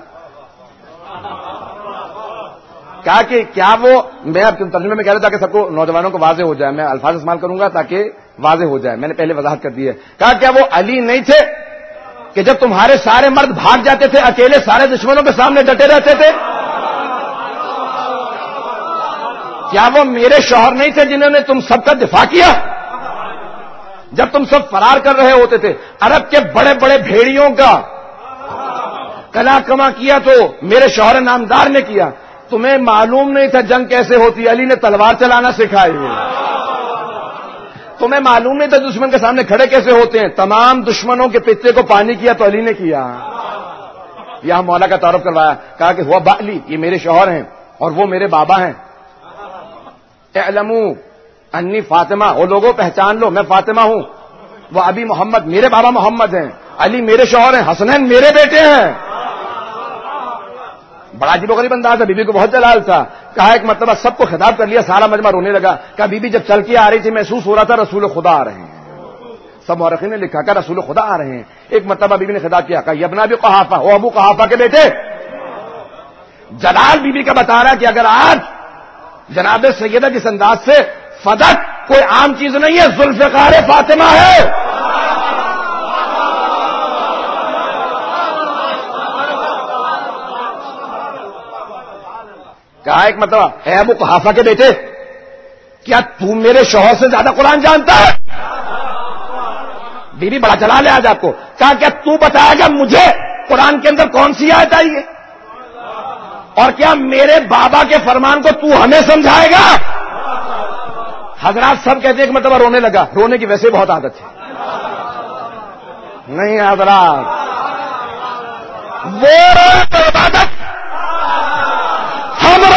کہا کہ کیا وہ، میں اب ترجمے میں کہہ رہا تھا کہ سب کو نوجوانوں کو واضح ہو جائے، میں الفاظ استعمال کروں گا تاکہ واضح ہو جائے، میں نے پہلے وضاحت کر دی ہے. کہا کیا وہ علی نہیں تھے کہ جب تمہارے سارے مرد بھاگ جاتے تھے اکیلے سارے دشمنوں کے سامنے ڈٹے رہتے تھے؟ کیا وہ میرے شوہر نہیں تھے جنہوں نے تم سب کا دفاع کیا جب تم سب فرار کر رہے ہوتے تھے؟ عرب کے بڑے بڑے بھیڑیوں کا کلا کما کیا تو میرے شوہر نامدار نے کیا. تمہیں معلوم نہیں تھا جنگ کیسے ہوتی، علی نے تلوار چلانا سکھائی. تمہیں معلوم نہیں تھا دشمن کے سامنے کھڑے کیسے ہوتے ہیں. تمام دشمنوں کے پتے کو پانی کیا تو علی نے کیا. یہاں مولا کا تعارف کروایا. کہا کہ ہوا بالی، یہ میرے شوہر ہیں اور وہ میرے بابا ہیں. اعلموا انی فاطمہ، وہ لوگوں پہچان لو میں فاطمہ ہوں. وہ ابی محمد، میرے بابا محمد ہیں. علی میرے شوہر ہیں. حسنین میرے بیٹے ہیں. بڑا عجیب و غریب انداز ہے. بی بی کو بہت جلال تھا. کہا ایک مرتبہ سب کو خطاب کر لیا، سارا مجمع رونے لگا. کہا بی بی جب چل کے آ رہی تھی محسوس ہو رہا تھا رسول خدا آ رہے ہیں. سب مورخین نے لکھا کہ رسول خدا آ رہے ہیں. ایک مرتبہ بی بی نے خطاب کیا، کہا یہ ابن ابی قحافہ، وہ ابو قحافہ کے بیٹے. جلال بی بی کا بتا رہا کہ اگر آج جناب سیدہ جس انداز سے فدق کوئی عام چیز نہیں ہے، ذوالفقار فاطمہ ہے. کہا ایک مرتبہ اے ابو قحافہ کے بیٹے، کیا تو میرے شوہر سے زیادہ قرآن جانتا ہے؟ بی بی بڑا جلال ہے آج آپ کو. کہا کیا تو بتائے گا مجھے قرآن کے اندر کون سی آیت آئی ہے؟ اور کیا میرے بابا کے فرمان کو تو ہمیں سمجھائے گا؟ حضرات سب کہتے ہیں ایک مرتبہ رونے لگا. رونے کی ویسے بہت عادت ہے. نہیں حضرات، وہ عبادت ہم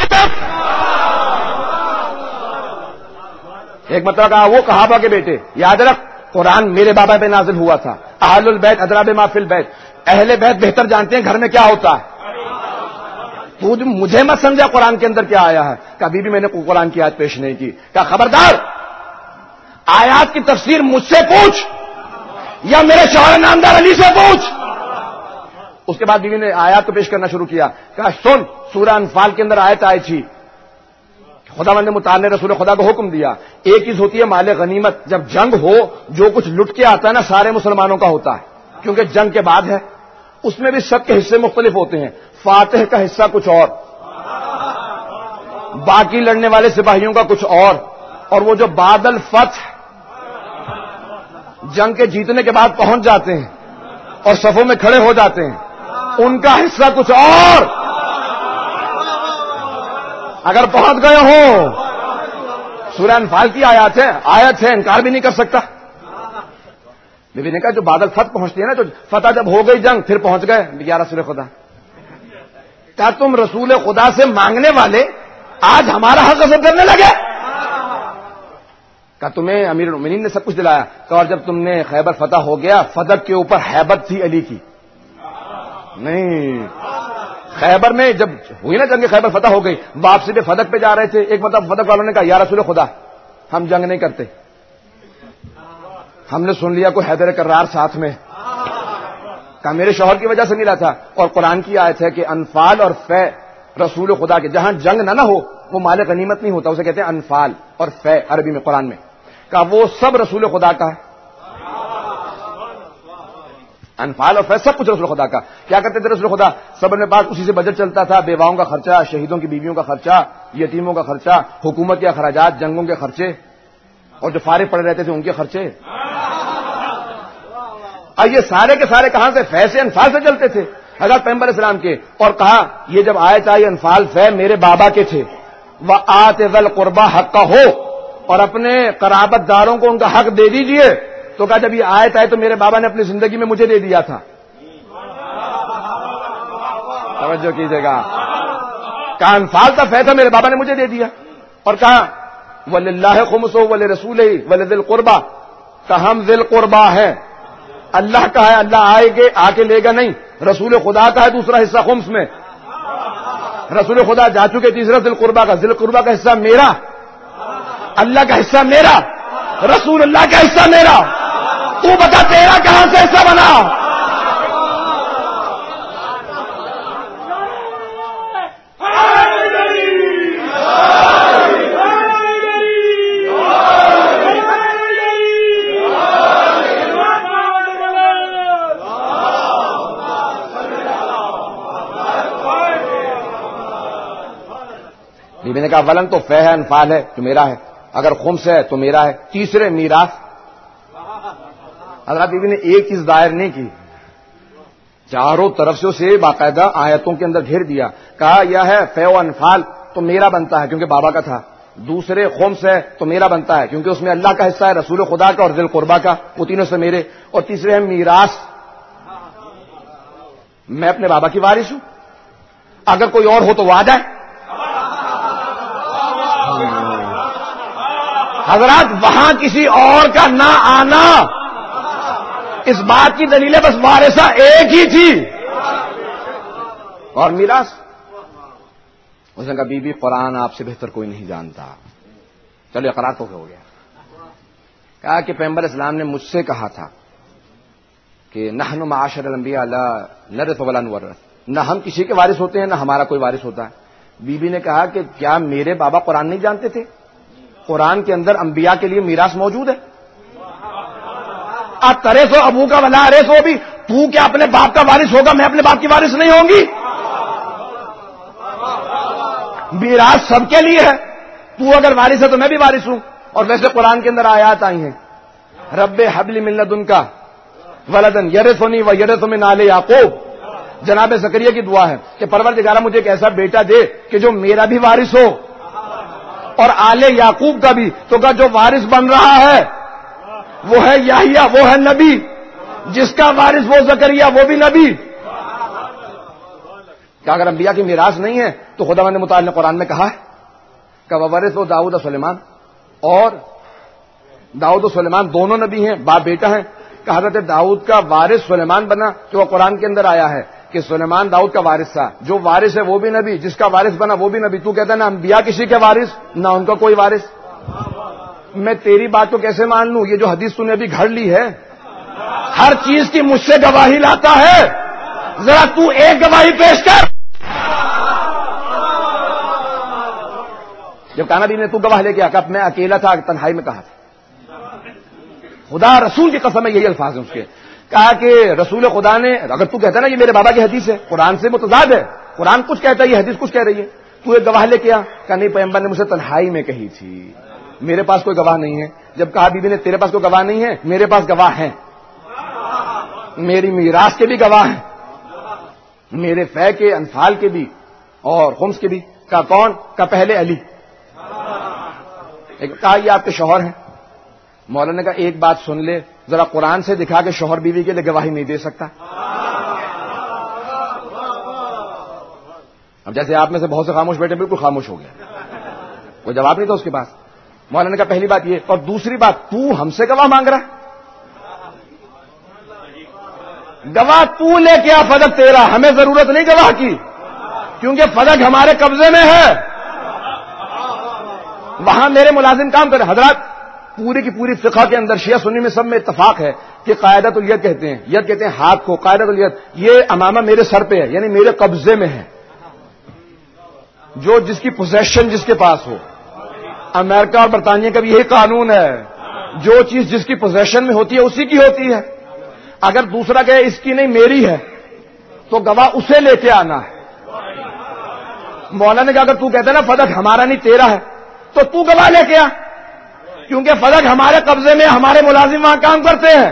ایک مطلب کہا وہ کہابہ کے بیٹے، یاد رکھ قرآن میرے بابا پہ نازل ہوا تھا. اہل البیت ادری بما فی البیت، اہل بیت بہتر جانتے ہیں گھر میں کیا ہوتا ہے. تو مجھے مت سمجھا قرآن کے اندر کیا آیا ہے. کبھی بھی میں نے قرآن کی آیت پیش نہیں کی. کہا خبردار آیات کی تفسیر مجھ سے پوچھ یا میرے شوہر نامدار علی سے پوچھ. اس کے بعد بیوی نے آیات کو پیش کرنا شروع کیا. کہا سن، سورہ انفال کے اندر آیت آئی تھی، خدا نے متعال نے رسول خدا کو حکم دیا، ایک چیز ہوتی ہے مال غنیمت، جب جنگ ہو جو کچھ لٹ کے آتا ہے نا سارے مسلمانوں کا ہوتا ہے، کیونکہ جنگ کے بعد ہے. اس میں بھی سب کے حصے مختلف ہوتے ہیں. فاتح کا حصہ کچھ اور، باقی لڑنے والے سپاہیوں کا کچھ اور، اور وہ جو بعد الفتح جنگ کے جیتنے کے بعد پہنچ جاتے ہیں اور صفوں میں کھڑے ہو جاتے ہیں ان کا حصہ کچھ اور. اگر پہنچ گئے ہوں سورہ انفال کی آیات ہے، آیت ہے، انکار بھی نہیں کر سکتا. بیوی نے کہا جو بادل فتح پہنچتی ہے نا، جو فتح جب ہو گئی جنگ پھر پہنچ گئے یا رسول خدا. کیا تم رسول خدا سے مانگنے والے آج ہمارا حق غصب کرنے لگے؟ کہا تمہیں امیر المومنین نے سب کچھ دلایا. کہا اور جب تم نے خیبر فتح ہو گیا فدق کے اوپر ہیبت تھی علی کی؟ نہیں، خیبر میں جب ہوئی نا جنگ خیبر فتح ہو گئی، واپسی پہ فدق پہ جا رہے تھے. ایک مطلب فدق والوں نے کہا یا رسول خدا ہم جنگ نہیں کرتے، ہم نے سن لیا کوئی حیدر کرار ساتھ میں. کہا میرے شوہر کی وجہ سے ملا تھا. اور قرآن کی آیت ہے کہ انفال اور فے رسول خدا کے، جہاں جنگ نہ نہ ہو وہ مال غنیمت نہیں ہوتا، اسے کہتے ہیں انفال اور فے عربی میں قرآن میں. کہا وہ سب رسول خدا کا ہے. انفال اور فے سب کچھ رسول خدا کا. کیا کرتے تھے رسول خدا؟ سب نے پاس اسی سے بجٹ چلتا تھا، بیواؤں کا خرچہ، شہیدوں کی بیویوں کا خرچہ، یتیموں کا خرچہ، حکومت کے اخراجات، جنگوں کے خرچے، اور جو فارغ پڑے رہتے تھے ان کے خرچے. اور یہ سارے کے سارے کہاں سے؟ فے سے، انفال سے چلتے تھے حضرت پیغمبر اسلام کے. اور کہا یہ جب آیت آئی انفال فے میرے بابا کے تھے، وآت ذی القربى حقہ ہو، اور اپنے قرابت داروں کو ان کا حق دے دیجئے. تو کہا جب یہ آیت آئے تو میرے بابا نے اپنی زندگی میں مجھے دے دیا تھا. توجہ کیجیے گا، کہا انفال تھا، فے تھا، میرے بابا نے مجھے دے دیا. اور کہا وَلِلَّهِ خُمُسُهُ وَلِرَسُولِهِ وَلِذِي الْقُرْبَى، کہ ہم ذی القربى ہے، اللہ کا ہے، اللہ آئے گے آ کے لے گا نہیں. رسول خدا کا ہے دوسرا حصہ خمس میں، رسول خدا جا چکے. تیسرا ذی القربى کا، ذی القربى کا حصہ میرا، اللہ کا حصہ میرا، رسول اللہ کا حصہ میرا. تو بتا تیرا کہاں سے حصہ بنا؟ بیوی نے کہا ولن تو فے ہے، انفال ہے تو میرا ہے، اگر خمس ہے تو میرا ہے. تیسرے میراث. حضرات بیوی نے ایک چیز ظاہر نہیں کی، چاروں طرف سے اسے باقاعدہ آیتوں کے اندر گھیر دیا. کہا یہ ہے فے و انفال تو میرا بنتا ہے کیونکہ بابا کا تھا. دوسرے خمس ہے تو میرا بنتا ہے کیونکہ اس میں اللہ کا حصہ ہے، رسول خدا کا اور ذی القربى کا، وہ تینوں سے میرے. اور تیسرے ہے میراث، میں اپنے بابا کی وارث ہوں، اگر کوئی اور ہو تو وہ آ جائے. حضرات وہاں کسی اور کا نہ آنا اس بات کی دلیل ہے بس وارثہ ایک ہی تھی. اور میراث اس نے کہا بی بی قرآن آپ سے بہتر کوئی نہیں جانتا. چلو اقرار تو ہو گیا. کہا کہ پیغمبر اسلام نے مجھ سے کہا تھا کہ نحن معاشر الانبیاء لا نرث ولا نورث، نہ ہم کسی کے وارث ہوتے ہیں نہ ہمارا کوئی وارث ہوتا ہے. بی بی نے کہا کہ کیا میرے بابا قرآن نہیں جانتے تھے؟ قرآن کے اندر انبیاء کے لیے میراث موجود ہے. آپ کرے سو ابو کا ولا ارے سو بھی، تو کیا اپنے باپ کا وارث ہوگا؟ میں اپنے باپ کی وارث نہیں ہوں گی. میراث سب کے لیے ہے، تو اگر وارث ہے تو میں بھی وارث ہوں. اور ویسے قرآن کے اندر آیات آئی ہیں رب حبل من لدنک ولدن یرثنی و یرث من آل یعقوب. جناب زکریا کی دعا ہے کہ پروردگارا مجھے ایک ایسا بیٹا دے کہ جو میرا بھی وارث ہو اور آل یعقوب کا بھی. تو کہا جو وارث بن رہا ہے وہ ہے یحییٰ، وہ ہے نبی، جس کا وارث وہ زکریا وہ بھی نبی. کیا اگر انبیاء کی میراث نہیں ہے تو خداوند متعال نے قرآن میں کہا ہے کہ وارث و داؤد و سلیمان, اور داؤد و سلیمان دونوں نبی ہیں, باپ بیٹا ہیں, کہ حضرت داؤد کا وارث سلیمان بنا, جو قرآن کے اندر آیا ہے کہ سلیمان داؤد کا وارث تھا, جو وارث ہے وہ بھی نبی, جس کا وارث بنا وہ بھی نبی. تو کہتا ہے نا انبیاء کسی کے وارث, نہ ان کا کوئی وارث. میں تیری بات کو کیسے مان لوں؟ یہ جو حدیث تو نے ابھی گھڑ لی ہے, ہر چیز کی مجھ سے گواہی لاتا ہے, ذرا تو ایک گواہی پیش کر. جب کانا بیوی نے تو گواہ لے کے آ کہ میں اکیلا تھا, تنہائی میں کہا تھا, خدا رسول کی قسم ہے یہی الفاظ ہیں اس کے, کہا کہ رسول خدا نے, اگر تو کہتا نا یہ میرے بابا کی حدیث ہے, قرآن سے متضاد ہے, قرآن کچھ کہتا ہے یہ حدیث کچھ کہہ رہی ہے, تو ایک گواہ لے کے آ. کہ نہیں پیغمبر نے مجھے تنہائی میں کہی تھی, میرے پاس کوئی گواہ نہیں ہے. جب کہا بیوی نے تیرے پاس کوئی گواہ نہیں ہے, میرے پاس گواہ ہیں, میری میراث کے بھی گواہ ہیں, میرے فے کے انفال کے بھی اور خمس کے بھی. کا کون؟ کا پہلے علی. کہا یہ آپ کے شوہر ہیں. مولانا نے کہا ایک بات سن لے, ذرا قرآن سے دکھا کہ شوہر بیوی کے لیے گواہی نہیں دے سکتا. اب جیسے آپ میں سے بہت سے خاموش بیٹھے, بالکل خاموش ہو گیا, کوئی جواب نہیں تھا اس کے پاس. مولانا نے کہا پہلی بات یہ, اور دوسری بات تو ہم سے گواہ مانگ رہا ہے, گواہ تو لے کے آ, فدق تیرا, ہمیں ضرورت نہیں گواہ کی, کیونکہ فدق ہمارے قبضے میں ہے, وہاں میرے ملازم کام کرے. حضرات پوری کی پوری فقہ کے اندر شیعہ سنی میں سب میں اتفاق ہے کہ قاعدۃ الید کہتے ہیں, ید کہتے ہیں ہاتھ کو, قاعدۃ الید, یہ امامہ میرے سر پہ ہے, یعنی میرے قبضے میں ہے. جو جس کی پوزیشن جس کے پاس ہو, امریکہ اور برطانیہ کا بھی یہی قانون ہے, جو چیز جس کی پوزیشن میں ہوتی ہے اسی کی ہوتی ہے. اگر دوسرا کہے اس کی نہیں میری ہے تو گواہ اسے لے کے آنا ہے. مولانا نے کہا اگر تو کہتا ہے نا فدق ہمارا نہیں تیرا ہے, تو تو گواہ لے کے آ, کیونکہ فدق ہمارے قبضے میں, ہمارے ملازم وہاں کام کرتے ہیں.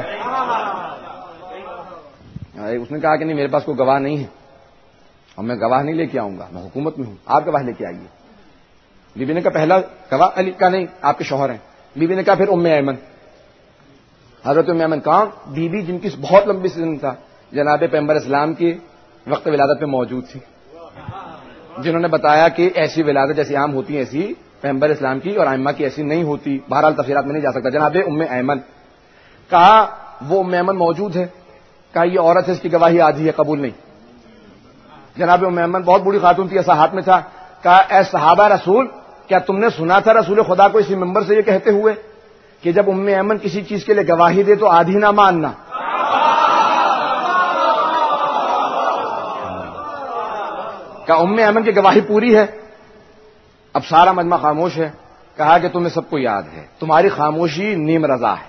اس نے کہا کہ نہیں میرے پاس کوئی گواہ نہیں ہے, اور میں گواہ نہیں لے کے آؤں گا, میں حکومت میں ہوں, آپ گواہ لے کے آئیے. بیوی نے کہا پہلا گواہ علی کا, نہیں آپ کے شوہر ہیں. بیوی نے کہا پھر ام ایمن. حضرت ام ایمن کہاں؟ بیوی جن کی بہت لمبی سن تھا, جناب پیغمبر اسلام کی وقت ولادت پہ موجود تھی, جنہوں نے بتایا کہ ایسی ولادت جیسی عام ہوتی ہے ایسی پیغمبر اسلام کی اور ائمہ کی ایسی نہیں ہوتی. بہرحال تفصیلات میں نہیں جا سکتا. جناب ام ایمن, کہا وہ ام ایمن موجود ہے, کہا یہ عورت ہے, اس کی گواہی آدھی ہے, قبول نہیں. جناب ام ایمن بہت بڑی خاتون تھی, ایسا ہاتھ میں تھا. کہا اے صحابہ رسول, کیا تم نے سنا تھا رسول خدا کو اسی ممبر سے یہ کہتے ہوئے کہ جب ام ایمن کسی چیز کے لیے گواہی دے تو آدھی نہ ماننا؟ کہا ام ایمن کی گواہی پوری ہے. اب سارا مجمع خاموش ہے. کہا کہ تمہیں سب کو یاد ہے, تمہاری خاموشی نیم رضا ہے.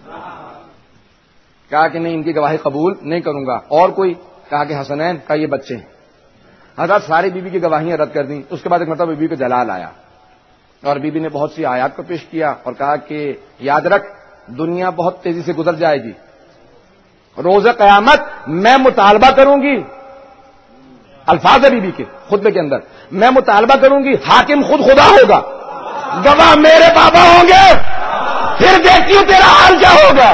کہا کہ نہیں ان کی گواہی قبول نہیں کروں گا. اور کوئی؟ کہا کہ حسنین. کا یہ بچے ہیں. حضرات ساری بیوی کی گواہیاں رد کر دیں. اس کے بعد ایک مرتبہ بیوی کو جلال آیا اور بیوی نے بہت سی آیات کو پیش کیا اور کہا کہ یاد رکھ دنیا بہت تیزی سے گزر جائے گی, روز قیامت میں مطالبہ کروں گی, الفاظ ہے بیوی کے خطبے کے اندر, میں مطالبہ کروں گی, حاکم خود خدا ہوگا, گواہ میرے بابا ہوں گے, پھر دیکھتی ہوں تیرا حال کیا ہوگا.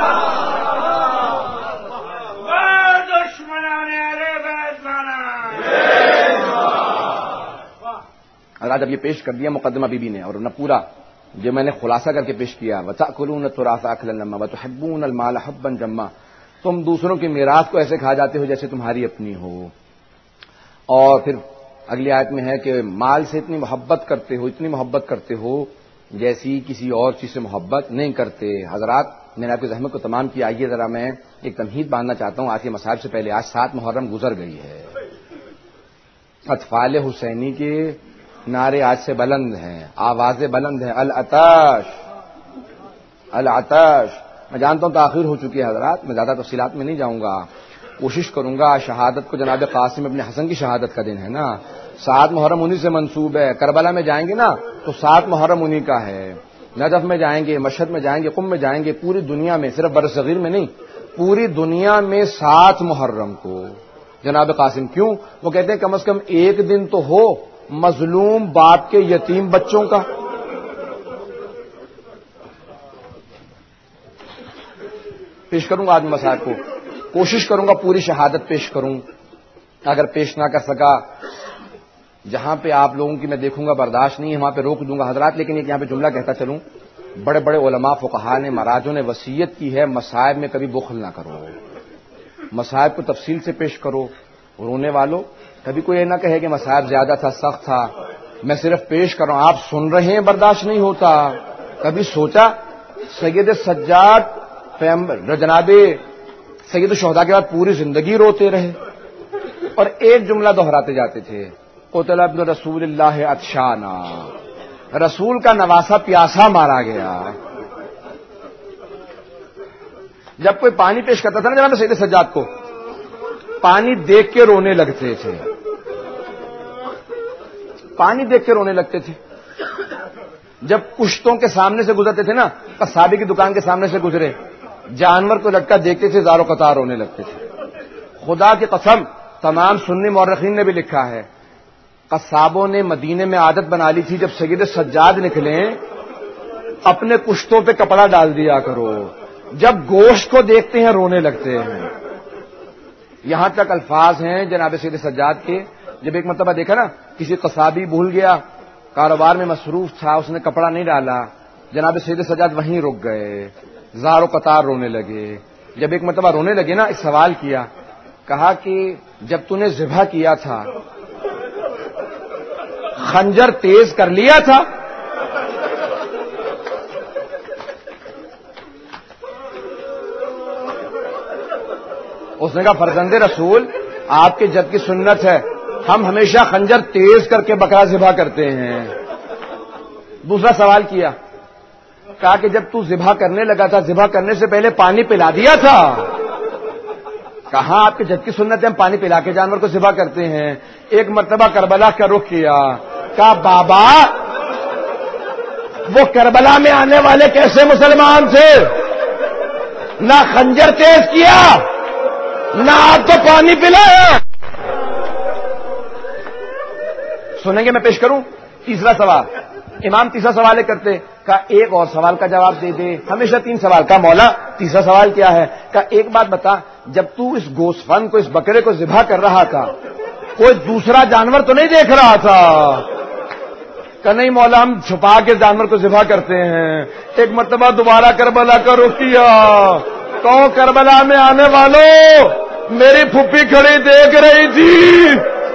اور جب یہ پیش کر دیا مقدمہ بی بی نے, اور نہ پورا جو میں نے خلاصہ کر کے پیش کیا, وَتَأْكُلُونَ التُّرَاثَ أَكْلًا لَمًّا وَتُحِبُّونَ الْمَالَ حُبًّا جَمًّا, تم دوسروں کی میراث کو ایسے کھا جاتے ہو جیسے تمہاری اپنی ہو. اور پھر اگلی آیت میں ہے کہ مال سے اتنی محبت کرتے ہو, اتنی محبت کرتے ہو جیسی کسی اور چیز سے محبت نہیں کرتے. حضرات میں نے آپ کی زحمت کو تمام کیا. آئیے ذرا میں ایک تمہید باندھنا چاہتا ہوں آج کے مصائب سے پہلے. آج سات محرم گزر گئی ہے. اطفال حسینی کے نعرے آج سے بلند ہیں, آوازیں بلند ہیں, العطش العطش. میں جانتا ہوں تاخیر ہو چکی ہے حضرات, میں زیادہ تفصیلات میں نہیں جاؤں گا. کوشش کروں گا. شہادت کو جناب قاسم ابن حسن کی شہادت کا دن ہے نا, سات محرم انہی سے منسوب ہے. کربلا میں جائیں گے نا تو سات محرم انہی کا ہے. نجف میں جائیں گے, مشہد میں جائیں گے, قم میں جائیں گے, پوری دنیا میں, صرف برصغیر میں نہیں, پوری دنیا میں سات محرم کو جناب قاسم. کیوں؟ وہ کہتے ہیں کم از کم ایک دن تو ہو مظلوم باپ کے یتیم بچوں کا. پیش کروں گا آج مسائل کو، کوشش کروں گا پوری شہادت پیش کروں، اگر پیش نہ کر سکا جہاں پہ آپ لوگوں کی میں دیکھوں گا برداشت نہیں ہے وہاں پہ روک دوں گا حضرات. لیکن ایک یہاں پہ جملہ کہتا چلوں، بڑے بڑے علماء فقہاء نے مراجعوں نے وصیت کی ہے مصائب میں کبھی بخل نہ کرو، مصائب کو تفصیل سے پیش کرو. رونے والوں کبھی کوئی یہ نہ کہے کہ مصائب زیادہ تھا سخت تھا، میں صرف پیش کر رہا ہوں، آپ سن رہے ہیں برداشت نہیں ہوتا. کبھی سوچا سید سجاد جناب سید الشہداء کے بعد پوری زندگی روتے رہے اور ایک جملہ دہراتے جاتے تھے، قتل ابن رسول اللہ عطشانا، رسول کا نواسا پیاسا مارا گیا. جب کوئی پانی پیش کرتا تھا نا جناب سید سجاد کو، پانی دیکھ کے رونے لگتے تھے، پانی دیکھ کے رونے لگتے تھے. جب کشتوں کے سامنے سے گزرتے تھے نا، قصابی کی دکان کے سامنے سے گزرے، جانور کو لٹکا دیکھتے تھے، زارو قطار رونے لگتے تھے. خدا کی قسم تمام سنی مورخین نے بھی لکھا ہے، قصابوں نے مدینے میں عادت بنا لی تھی جب سید سجاد نکلیں اپنے کشتوں پہ کپڑا ڈال دیا کرو، جب گوشت کو دیکھتے ہیں رونے لگتے ہیں. یہاں تک الفاظ ہیں جناب سید سجاد کے، جب ایک مرتبہ دیکھا نا کسی قصابی بھول گیا، کاروبار میں مصروف تھا، اس نے کپڑا نہیں ڈالا، جناب سید سجاد وہیں رک گئے، زارو قطار رونے لگے. جب ایک مرتبہ رونے لگے نا، ایک سوال کیا، کہا کہ جب تو نے ذبح کیا تھا خنجر تیز کر لیا تھا؟ اس نے کہا فرزند رسول آپ کے جد کی سنت ہے، ہم ہمیشہ خنجر تیز کر کے بکرا ذبح کرتے ہیں. دوسرا سوال کیا، کہا کہ جب تو ذبح کرنے لگا تھا ذبح کرنے سے پہلے پانی پلا دیا تھا؟ کہاں آپ کے جد کی سنت ہے، ہم پانی پلا کے جانور کو ذبح کرتے ہیں. ایک مرتبہ کربلا کا رخ کیا، کہا بابا وہ کربلا میں آنے والے کیسے مسلمان تھے، نہ خنجر تیز کیا نہ آپ کو پانی پلایا. سنیں گے میں پیش کروں تیسرا سوال. امام تیسرا سوال کرتے، کہا ایک اور سوال کا جواب دے دے، ہمیشہ تین سوال کا. مولا تیسرا سوال کیا ہے؟ کہا ایک بات بتا، جب تو اس گوسفند کو اس بکرے کو ذبح کر رہا تھا کوئی دوسرا جانور تو نہیں دیکھ رہا تھا؟ کہ نہیں مولا ہم چھپا کے جانور کو ذبح کرتے ہیں. ایک مرتبہ دوبارہ کربلا کا رخ کیا، تو کربلا میں آنے والوں میری پھپھی کھڑی دیکھ رہی تھی.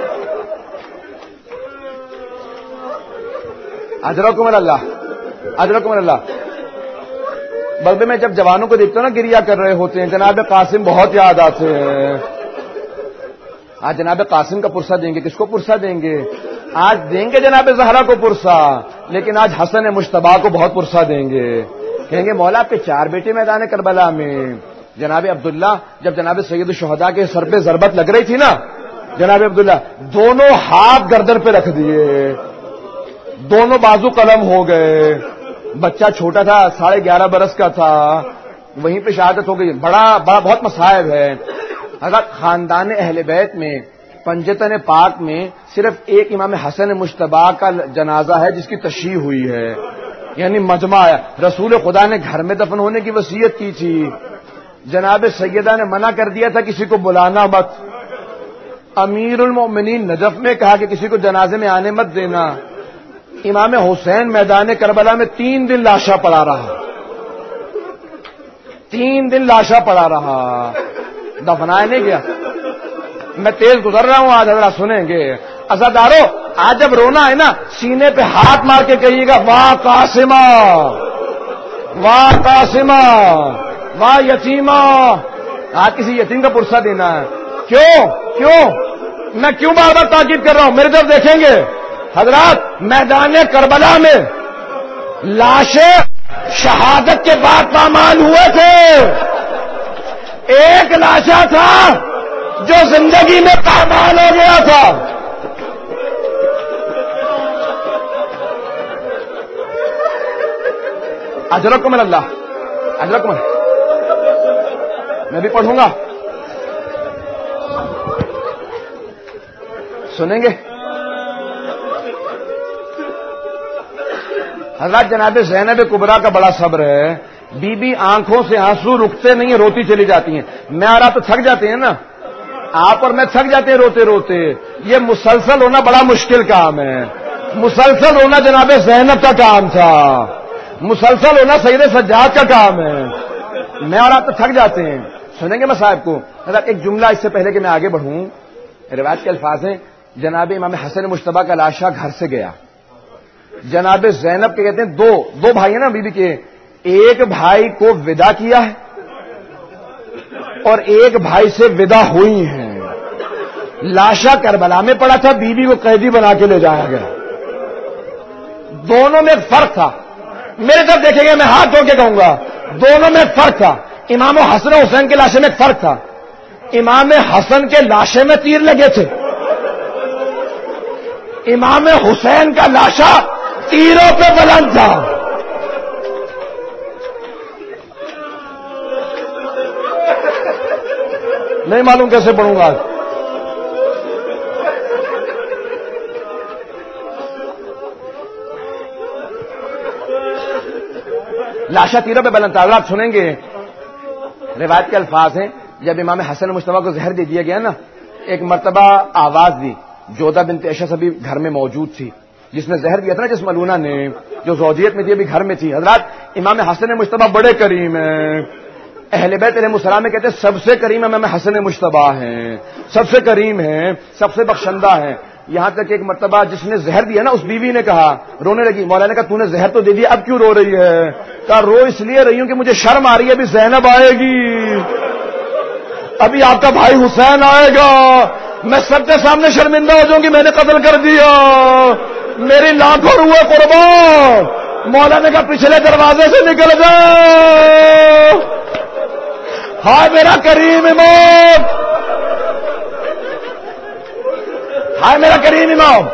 اجرکم اللہ اجرکم اللہ. بلکہ میں جب جوانوں کو دیکھتا ہوں نا گریا کر رہے ہوتے ہیں، جناب قاسم بہت یاد آتے ہیں. آج جناب قاسم کا پرسہ دیں گے، کس کو پرسہ دیں گے؟ آج دیں گے جناب زہرا کو پرسہ، لیکن آج حسن مشتبہ کو بہت پرسہ دیں گے. کہیں گے مولا آپ کے چار بیٹے میدان کربلا میں، جناب عبداللہ جب جناب سید الشہداء کے سر پہ ضربت لگ رہی تھی نا، جناب عبداللہ دونوں ہاتھ گردن پہ رکھ دیے، دونوں بازو قلم ہو گئے. بچہ چھوٹا تھا، ساڑھے گیارہ برس کا تھا، وہیں پہ شہادت ہو گئی. بڑا بڑا بہت مصائب ہے. اگر خاندان اہل بیت میں پنجتن پاک میں صرف ایک امام حسن مشتبہ کا جنازہ ہے جس کی تشییع ہوئی ہے، یعنی مجمع ہے. رسول خدا نے گھر میں دفن ہونے کی وصیت کی تھی، جناب سیدہ نے منع کر دیا تھا کسی کو بلانا مت. امیر المومنین نجف میں کہا کہ کسی کو جنازے میں آنے مت دینا. امام حسین میدان کربلا میں تین دن لاشا پڑا رہا، تین دن لاشا پڑا رہا، دفنایا نہیں گیا. میں تیز گزر رہا ہوں آج، حضرات سنیں گے. عزادارو آج جب رونا ہے نا سینے پہ ہاتھ مار کے کہیے گا واہ قاسمہ، واہ قاسمہ، واہ یتیمہ. آج کسی یتیم کا پرسہ دینا ہے. کیوں کیوں میں کیوں بار بار تاکید کر رہا ہوں؟ میری طرف دیکھیں گے حضرات. میدان کربلا میں لاشیں شہادت کے بعد پامال ہوئے تھے. ایک لاشا تھا جو زندگی میں پامال ہو گیا تھا. اجرکم اللہ اجرکم. میں بھی پڑھوں گا، سنیں گے حضرات. جناب زینب کبریٰ کا بڑا صبر ہے. بی بی آنکھوں سے آنسو رکتے نہیں ہیں، روتی چلی جاتی ہیں. میں آ رہا تو تھک جاتے ہیں نا، آپ اور میں تھک جاتے ہیں روتے روتے. یہ مسلسل ہونا بڑا مشکل کام ہے. مسلسل ہونا جناب زینب کا کام تھا، مسلسل ہونا سید سجاد کا کام ہے. میں اور آپ تو تھک جاتے ہیں. سنیں گے میں صاحب کو ایک جملہ اس سے پہلے کہ میں آگے بڑھوں. روایت کے الفاظ ہیں، جناب امام حسن مجتبیٰ کا لاشا گھر سے گیا. جناب زینب کے کہتے ہیں دو دو بھائی ہیں نا بی بی کے، ایک بھائی کو ودا کیا ہے اور ایک بھائی سے ودا ہوئی ہیں. لاشا کربلا میں پڑا تھا، بیوی کو قیدی بنا کے لے جایا گیا. دونوں میں ایک فرق تھا. میرے طرف دیکھیں گے میں ہاتھ دھو کے کہوں گا، دونوں میں ایک فرق تھا. امام حسن حسین کے لاشے میں ایک فرق تھا. امام حسن کے لاشے میں تیر لگے تھے، امام حسین کا لاشا تیروں پہ بلند تھا. نہیں معلوم کیسے پڑھوں گا. لاشا تیروں پہ بلند تھا. آپ سنیں گے روایت کے الفاظ ہیں، جب امام حسن مجتبیٰ کو زہر دے دیا گیا نا، ایک مرتبہ آواز دی. جودہ بنت اشعث ابھی گھر میں موجود تھی، جس نے زہر دیا تھا نا، جس ملونہ نے، جو زوجیت میں تھی، ابھی گھر میں تھی. حضرات امام حسن مجتبیٰ بڑے کریم ہیں. اہل بیت علیہ السلام میں کہتے ہیں سب سے کریم امام حسن مجتبیٰ ہیں، سب سے کریم ہیں، سب سے بخشندہ ہیں. یہاں تک ایک مرتبہ جس نے زہر دیا نا، اس بیوی نے کہا، رونے لگی. مولا نے کہا تو نے زہر تو دے دیا، اب کیوں رو رہی ہے؟ کہا رو اس لیے رہی ہوں کہ مجھے شرم آ رہی ہے، ابھی زینب آئے گی، ابھی آپ کا بھائی حسین آئے گا، میں سب کے سامنے شرمندہ ہو جاؤں گی میں نے قتل کر دیا، میری لاکھوں روح قربان. مولا نے کہا پچھلے دروازے سے نکل جاؤ. ہائے میرا کریم امام، ہائے میرا کریم امام.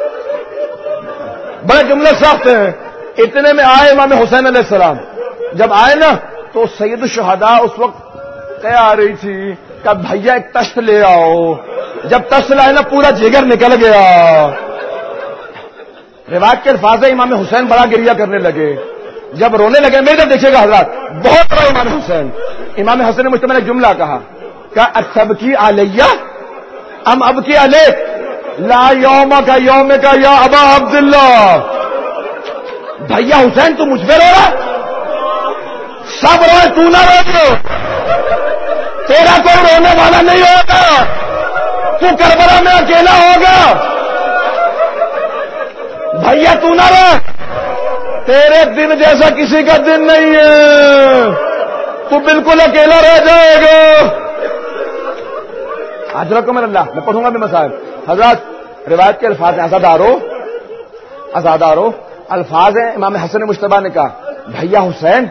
بڑے جملے سخت ہیں. اتنے میں آئے امام حسین علیہ السلام. جب آئے نا تو سید الشہداء اس وقت کیا آ رہی تھی کہ بھیا ایک تشت لے آؤ. جب تشت لائے نا پورا جگر نکل گیا. روایت کے الفاظ امام حسین بڑا گریہ کرنے لگے. جب رونے لگے، میرے طرف دیکھیے گا حضرات، بہت بڑا امام حسین. امام حسن مجتبیٰ نے جملہ کہا کہ اتب کی علیہ ام اب کی علیہ لا یوم کا یوم کا یا ابا عبداللہ. بھیا حسین تو مجھ پہ رو رہا، سب روئے تو نہ رو، تیرا کوئی رونے والا نہیں ہوگا، تو کربلا میں اکیلا ہوگا. بھیا تو نہ رو، تیرے دن جیسا کسی کا دن نہیں ہے، تو بالکل اکیلا رہ جائے گا. حضرت من اللہ، میں پڑھوں گا بھی مسائل. حضرات روایت کے الفاظ ہیں، ازادارو ازادارو الفاظ ہیں. امام حسن مجتبیٰ نے کہا بھیا حسین،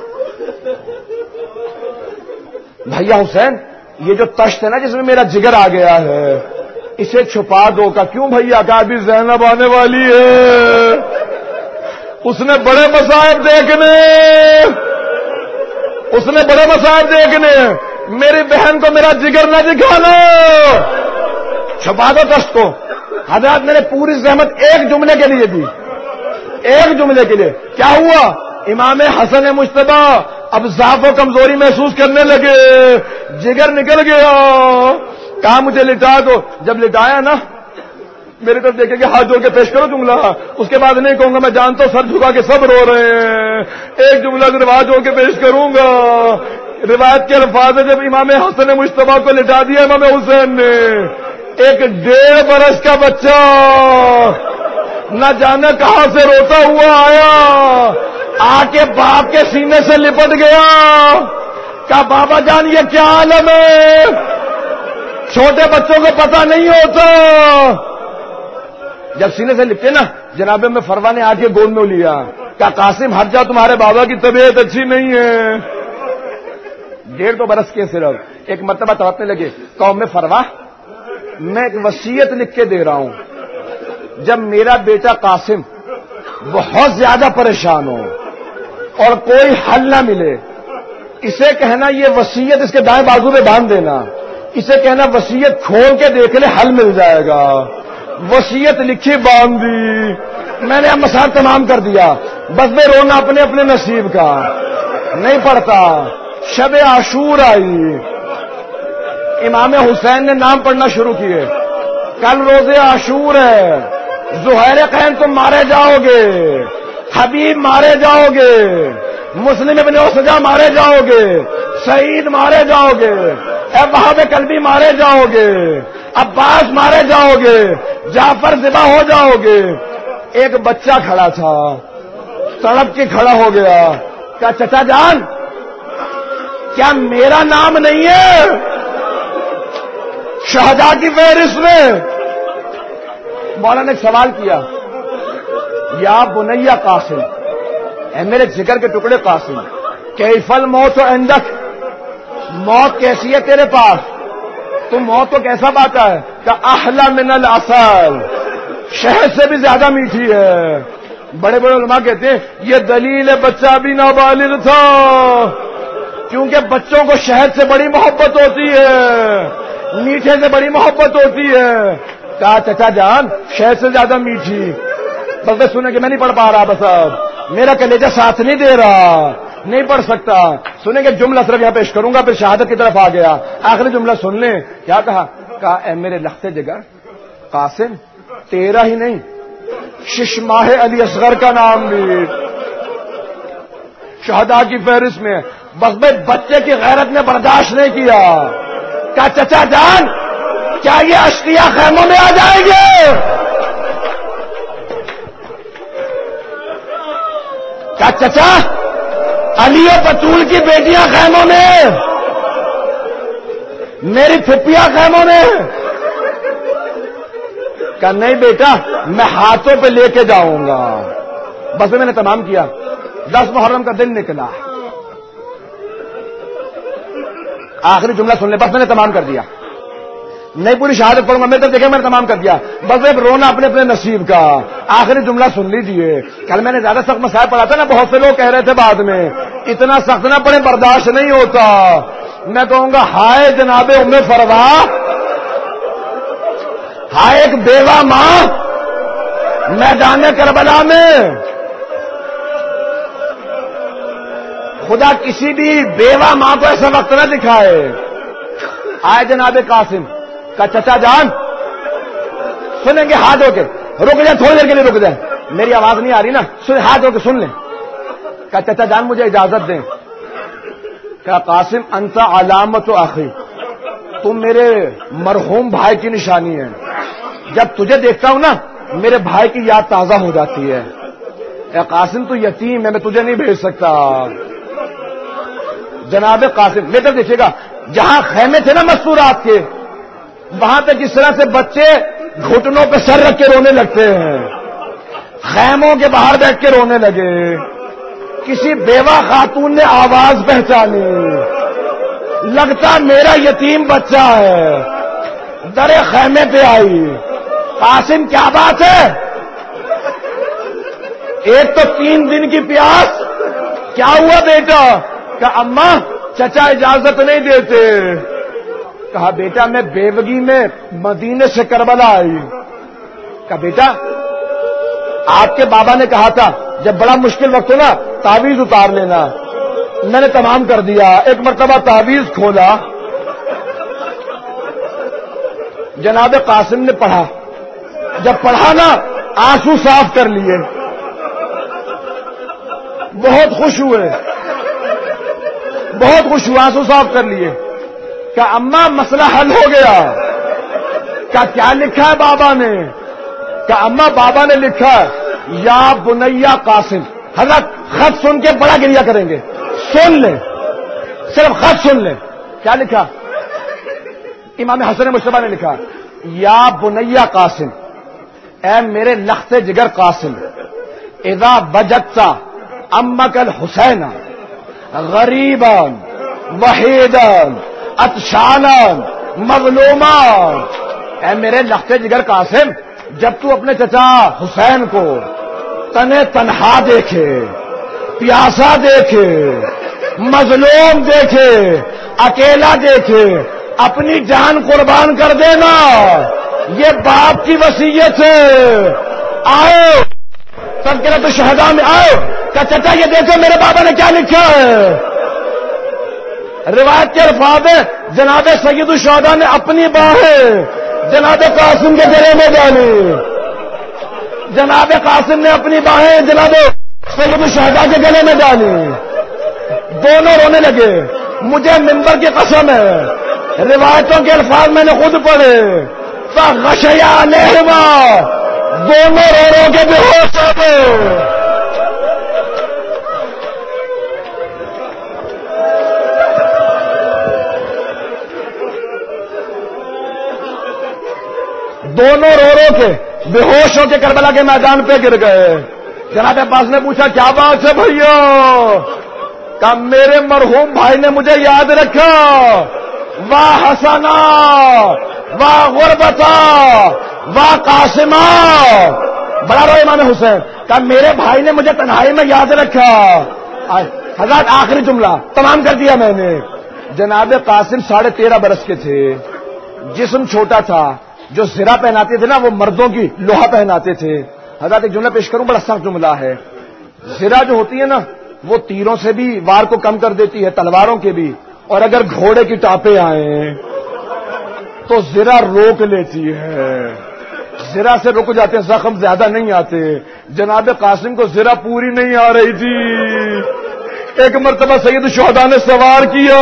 بھیا حسین یہ جو تشت ہے نا جس میں میرا جگر آ گیا ہے، اسے چھپا دو. کا کیوں بھیا؟ کا ابھی زینب آنے والی ہے، اس نے بڑے مصائب دیکھنے، اس نے بڑے مصائب دیکھنے. میری بہن کو میرا جگر نہ دکھانا، چھپا دو تشت کو. حضرات میں نے پوری زحمت ایک جملے کے لیے دی، ایک جملے کے لیے. کیا ہوا؟ امام حسن مجتبیٰ اب ضعف و کمزوری محسوس کرنے لگے، جگر نکل گیا. کہا مجھے لٹا دو. جب لٹایا نا، میرے طرف دیکھیں کہ ہاتھ جوڑ کے پیش کرو جملہ، اس کے بعد نہیں کہوں گا میں جانتا ہوں سر جھکا کے سب رو رہے ہیں، ایک جملہ روایت جوڑ کے پیش کروں گا. روایت کے الفاظ جب امام حسن مجتبیٰ کو لٹا دیا امام حسین نے، ایک ڈیڑھ برس کا بچہ نہ جانے کہاں سے روتا ہوا آیا، آ کے باپ کے سینے سے لپٹ گیا. کہا بابا جان یہ کیا عالم ہے، چھوٹے بچوں کو پتہ نہیں ہوتا. جب سینے سے لپٹے نا، جناب میں فروا نے آ کے گود میں لیا. کہا قاسم ہٹ جا، تمہارے بابا کی طبیعت اچھی نہیں ہے. ڈیڑھ دو برس کے صرف. ایک مرتبہ توڑنے لگے، قوم میں فروا میں ایک وصیت لکھ کے دے رہا ہوں، جب میرا بیٹا قاسم بہت زیادہ پریشان ہو اور کوئی حل نہ ملے، اسے کہنا یہ وصیت اس کے دائیں بازو میں باندھ دینا، اسے کہنا وصیت کھول کے دیکھ لے حل مل جائے گا. وصیت لکھی باندھ دی. میں نے اب مسائل تمام کر دیا، بس میں رونا اپنے اپنے نصیب کا. نہیں پڑھتا. شب عاشور آئی, امام حسین نے نام پڑھنا شروع کیے. کل روز عاشور ہے, زہیر قین تم مارے جاؤ گے, حبیب مارے جاؤ گے, مسلم ابن اسجا مارے جاؤ گے, سعید مارے جاؤ گے, اے وہاب قلبی مارے جاؤ گے, عباس مارے جاؤ گے, جعفر ذبح ہو جاؤ گے. ایک بچہ کھڑا تھا, سڑک کے کھڑا ہو گیا, کہا چچا جان کیا میرا نام نہیں ہے شہداء کی فہرست میں؟ مولانا نے ایک سوال کیا, یا بنیا قاسم, اے میرے جگر کے ٹکڑے قاسم, کیف الموت عندک, موت کیسی ہے تیرے پاس؟ تو موت تو کیسا پاتا ہے؟ کہ احلی من العسل, شہد سے بھی زیادہ میٹھی ہے. بڑے بڑے علماء کہتے ہیں یہ دلیل بچہ بھی نابالغ تھا, کیونکہ بچوں کو شہد سے بڑی محبت ہوتی ہے, میٹھے سے بڑی محبت ہوتی ہے. کہا چچا جان شہد سے زیادہ میٹھی. بس بس سنیں کہ میں نہیں پڑھ پا رہا, بس اب میرا کلیجہ ساتھ نہیں دے رہا, نہیں پڑھ سکتا. سنیں کہ جملہ صرف یہاں پیش کروں گا, پھر شہادت کی طرف آ گیا. آخری جملہ سن لیں. کیا کہا؟ کہا اے میرے لخت جگر قاسم, تیرا ہی نہیں ششماہ علی اصغر کا نام بھی شہداء کی فہرست میں. بس بھائی بچے کی غیرت نے برداشت نہیں کیا. کہا چچا جان کیا یہ اشقیاء خیموں میں آ جائیں گے؟ کہا چچا علی و بطول کی بیٹیاں خیموں میں, میری پھپھیاں خیموں میں. کہا نہیں بیٹا میں ہاتھوں پہ لے کے جاؤں گا. بس میں نے تمام کیا. دس محرم کا دن نکلا, آخری جملہ سن لے, بس میں نے تمام کر دیا. نہیں پوری شہادت پڑھوں گا, میں تو دیکھیں میں نے تمام کر دیا. بس اب رونا اپنے اپنے نصیب کا. آخری جملہ سن لیجیے. کل میں نے زیادہ سخت مسائل پڑھا تھا نا, بہت سے لوگ کہہ رہے تھے بعد میں اتنا سخت نہ پڑھیں, برداشت نہیں ہوتا. میں کہوں گا ہائے جناب ام فروا, ہائے ایک بیوہ ماں میدان کربلا میں. خدا کسی بھی بیوہ ماں کو ایسا وقت نہ دکھائے. آئے جناب قاسم کا چچا جان سنیں گے, ہاتھ ہو کے رک جائیں, تھوڑی دیر کے لیے رک جائیں, میری آواز نہیں آ رہی نا, ہاتھ ہو کے سن لیں. کا چچا جان مجھے اجازت دیں. کہا قاسم انت علامت اخی, تم میرے مرحوم بھائی کی نشانی ہے. جب تجھے دیکھتا ہوں نا میرے بھائی کی یاد تازہ ہو جاتی ہے. اے قاسم تو یتیم ہے, میں تجھے نہیں بھیج سکتا. جناب قاسم بیٹا دیکھیے گا, جہاں خیمے تھے نا مستورات کے, وہاں پہ کس طرح سے بچے گھٹنوں پہ سر رکھ کے رونے لگتے ہیں, خیموں کے باہر بیٹھ کے رونے لگے. کسی بیوہ خاتون نے آواز پہچانی, لگتا میرا یتیم بچہ ہے, در خیمے پہ آئی. قاسم کیا بات ہے؟ ایک تو تین دن کی پیاس, کیا ہوا بیٹا؟ کہ اماں چچا اجازت نہیں دیتے. کہا بیٹا میں بیوگی میں مدینے سے کربلا آئی. کہا بیٹا آپ کے بابا نے کہا تھا جب بڑا مشکل وقت ہو نا تعویذ اتار لینا, میں نے تمام کر دیا. ایک مرتبہ تعویذ کھولا, جناب قاسم نے پڑھا, جب پڑھا نا آنسو صاف کر لیے, بہت خوش ہوئے, بہت خوش ہوئے, آنسو صاف کر لیے. کہ اماں مسئلہ حل ہو گیا. کہ کیا لکھا ہے بابا نے؟ کہ اماں بابا نے لکھا ہے یا بنیا قاسم. حضرت خط سن کے بڑا گریہ کریں گے, سن لیں, صرف خط سن لیں. کیا لکھا؟ امام حسن مصطفیٰ نے لکھا یا بنیا قاسم, اے میرے لخت جگر قاسم, اذا وجدت امک الحسین غریبا وحیدا عطشانا مظلوما. اے میرے لخت جگر قاسم, جب تو اپنے چچا حسین کو تنے تنہا دیکھے, پیاسا دیکھے, مظلوم دیکھے, اکیلا دیکھے, اپنی جان قربان کر دینا. یہ باپ کی وصیت ہے. آؤ سب کے لیے تو شہداء میں آؤ, کہ چچا یہ دیکھو میرے بابا نے کیا لکھا ہے. روایت کے الفاظ ہے جناب سید الشہداء نے اپنی باہیں جناب قاسم کے گلے میں ڈالی. جناب قاسم نے اپنی باہیں جناب سید الشہداء کے گلے میں ڈالی. دونوں رونے لگے. مجھے منبر کی قسم ہے روایتوں کے الفاظ میں نے خود پڑھے. فغشیا علیہما دونوں رو رو کے بے ہوش ہو گئے. دونوں رو رو کے بے ہوش ہو کے کربلا کے میدان پہ گر گئے. جناب عباس نے پوچھا کیا بات ہے بھیا؟ کہا میرے مرحوم بھائی نے مجھے یاد رکھا. واہ حسنا واہ غربتا واہ قاسما. بڑا رو امام حسین. کہا میرے بھائی نے مجھے تنہائی میں یاد رکھا. حضرت آخری جملہ تمام کر دیا میں نے. جناب قاسم ساڑھے تیرہ برس کے تھے. جسم چھوٹا تھا. جو زرہ پہناتے تھے نا وہ مردوں کی لوہا پہناتے تھے. حضرت ایک جملہ پیش کروں بڑا سخت جملہ ہے. زرہ جو ہوتی ہے نا وہ تیروں سے بھی وار کو کم کر دیتی ہے, تلواروں کے بھی. اور اگر گھوڑے کی ٹاپیں آئیں تو زرہ روک لیتی ہے. زرہ سے رک جاتے ہیں, زخم زیادہ نہیں آتے. جناب قاسم کو زرہ پوری نہیں آ رہی تھی. ایک مرتبہ سید الشہداء نے سوار کیا.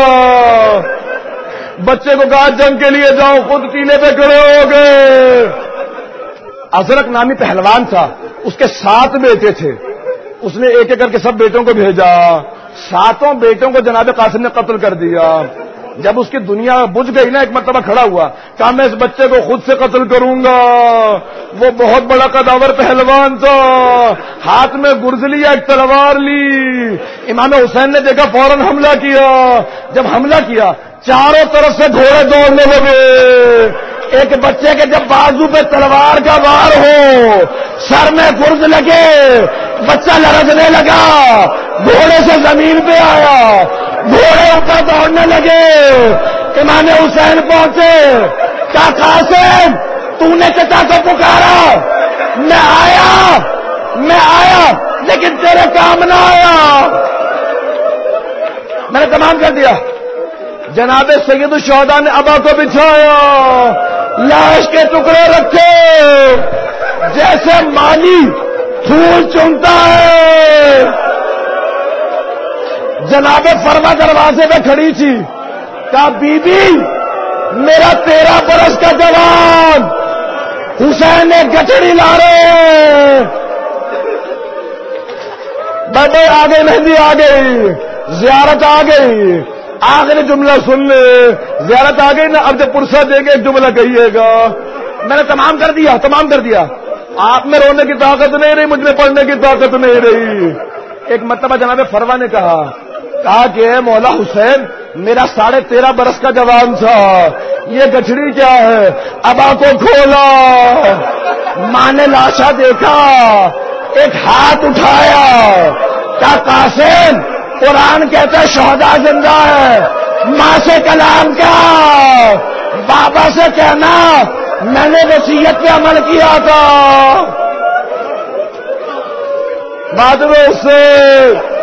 بچے کو کہا جنگ کے لیے جاؤ, خود کیلے پہ کھڑے ہو گئے. ازرق نامی پہلوان تھا, اس کے سات بیٹے تھے. اس نے ایک ایک کر کے سب بیٹوں کو بھیجا. ساتوں بیٹوں کو جناب قاسم نے قتل کر دیا. جب اس کی دنیا بجھ گئی نا ایک مرتبہ کھڑا ہوا, کہا میں اس بچے کو خود سے قتل کروں گا. وہ بہت بڑا قداور پہلوان تھا, ہاتھ میں گرز لیا, ایک تلوار لی. امام حسین نے دیکھا فوراً حملہ کیا. جب حملہ کیا چاروں طرف سے گھوڑے دوڑنے لگے. ایک بچے کے جب بازو پہ تلوار کا وار ہو, سر میں گرز لگے, بچہ لرزنے لگا, گھوڑے سے زمین پہ آیا, گھوڑے اوپر دوڑنے لگے. امام حسین پہنچے. کیا قاسم تو نے چچا کو پکارا؟ میں آیا میں آیا لیکن تیرے کام نہ آیا. میں نے تمام کر دیا. جناب سید الشہداء نے ابا کو بچھایا, لاش کے ٹکڑے رکھے جیسے مالی پھول چنتا ہے. جناب فرما دروازے پہ کھڑی تھی. کہا بی بی میرا تیرہ برس کا جوان حسین نے گٹڑی لا رہے. بڑے آ گئی, مہندی آ گئی, زیارت آ گئی. آخری جملہ سن لے, زیارت آ گئی نا, اب جب پرسہ دیں گے ایک جملہ کہیے گا. میں نے تمام کر دیا تمام کر دیا. آپ میں رونے کی طاقت نہیں رہی, مجھ میں پڑھنے کی طاقت نہیں رہی. ایک مرتبہ جناب فروا نے کہا کہا کہ مولا حسین میرا ساڑھے تیرہ برس کا جوان تھا, یہ گٹھڑی کیا ہے؟ ابا کو کھولا, ماں نے لاشا دیکھا, ایک ہاتھ اٹھایا. کیا قاسم قرآن کہتا ہے شہداء زندہ ہے, ماں سے کلام کیا, بابا سے کہنا میں نے وصیت پہ عمل کیا تھا. بعد میں اس سے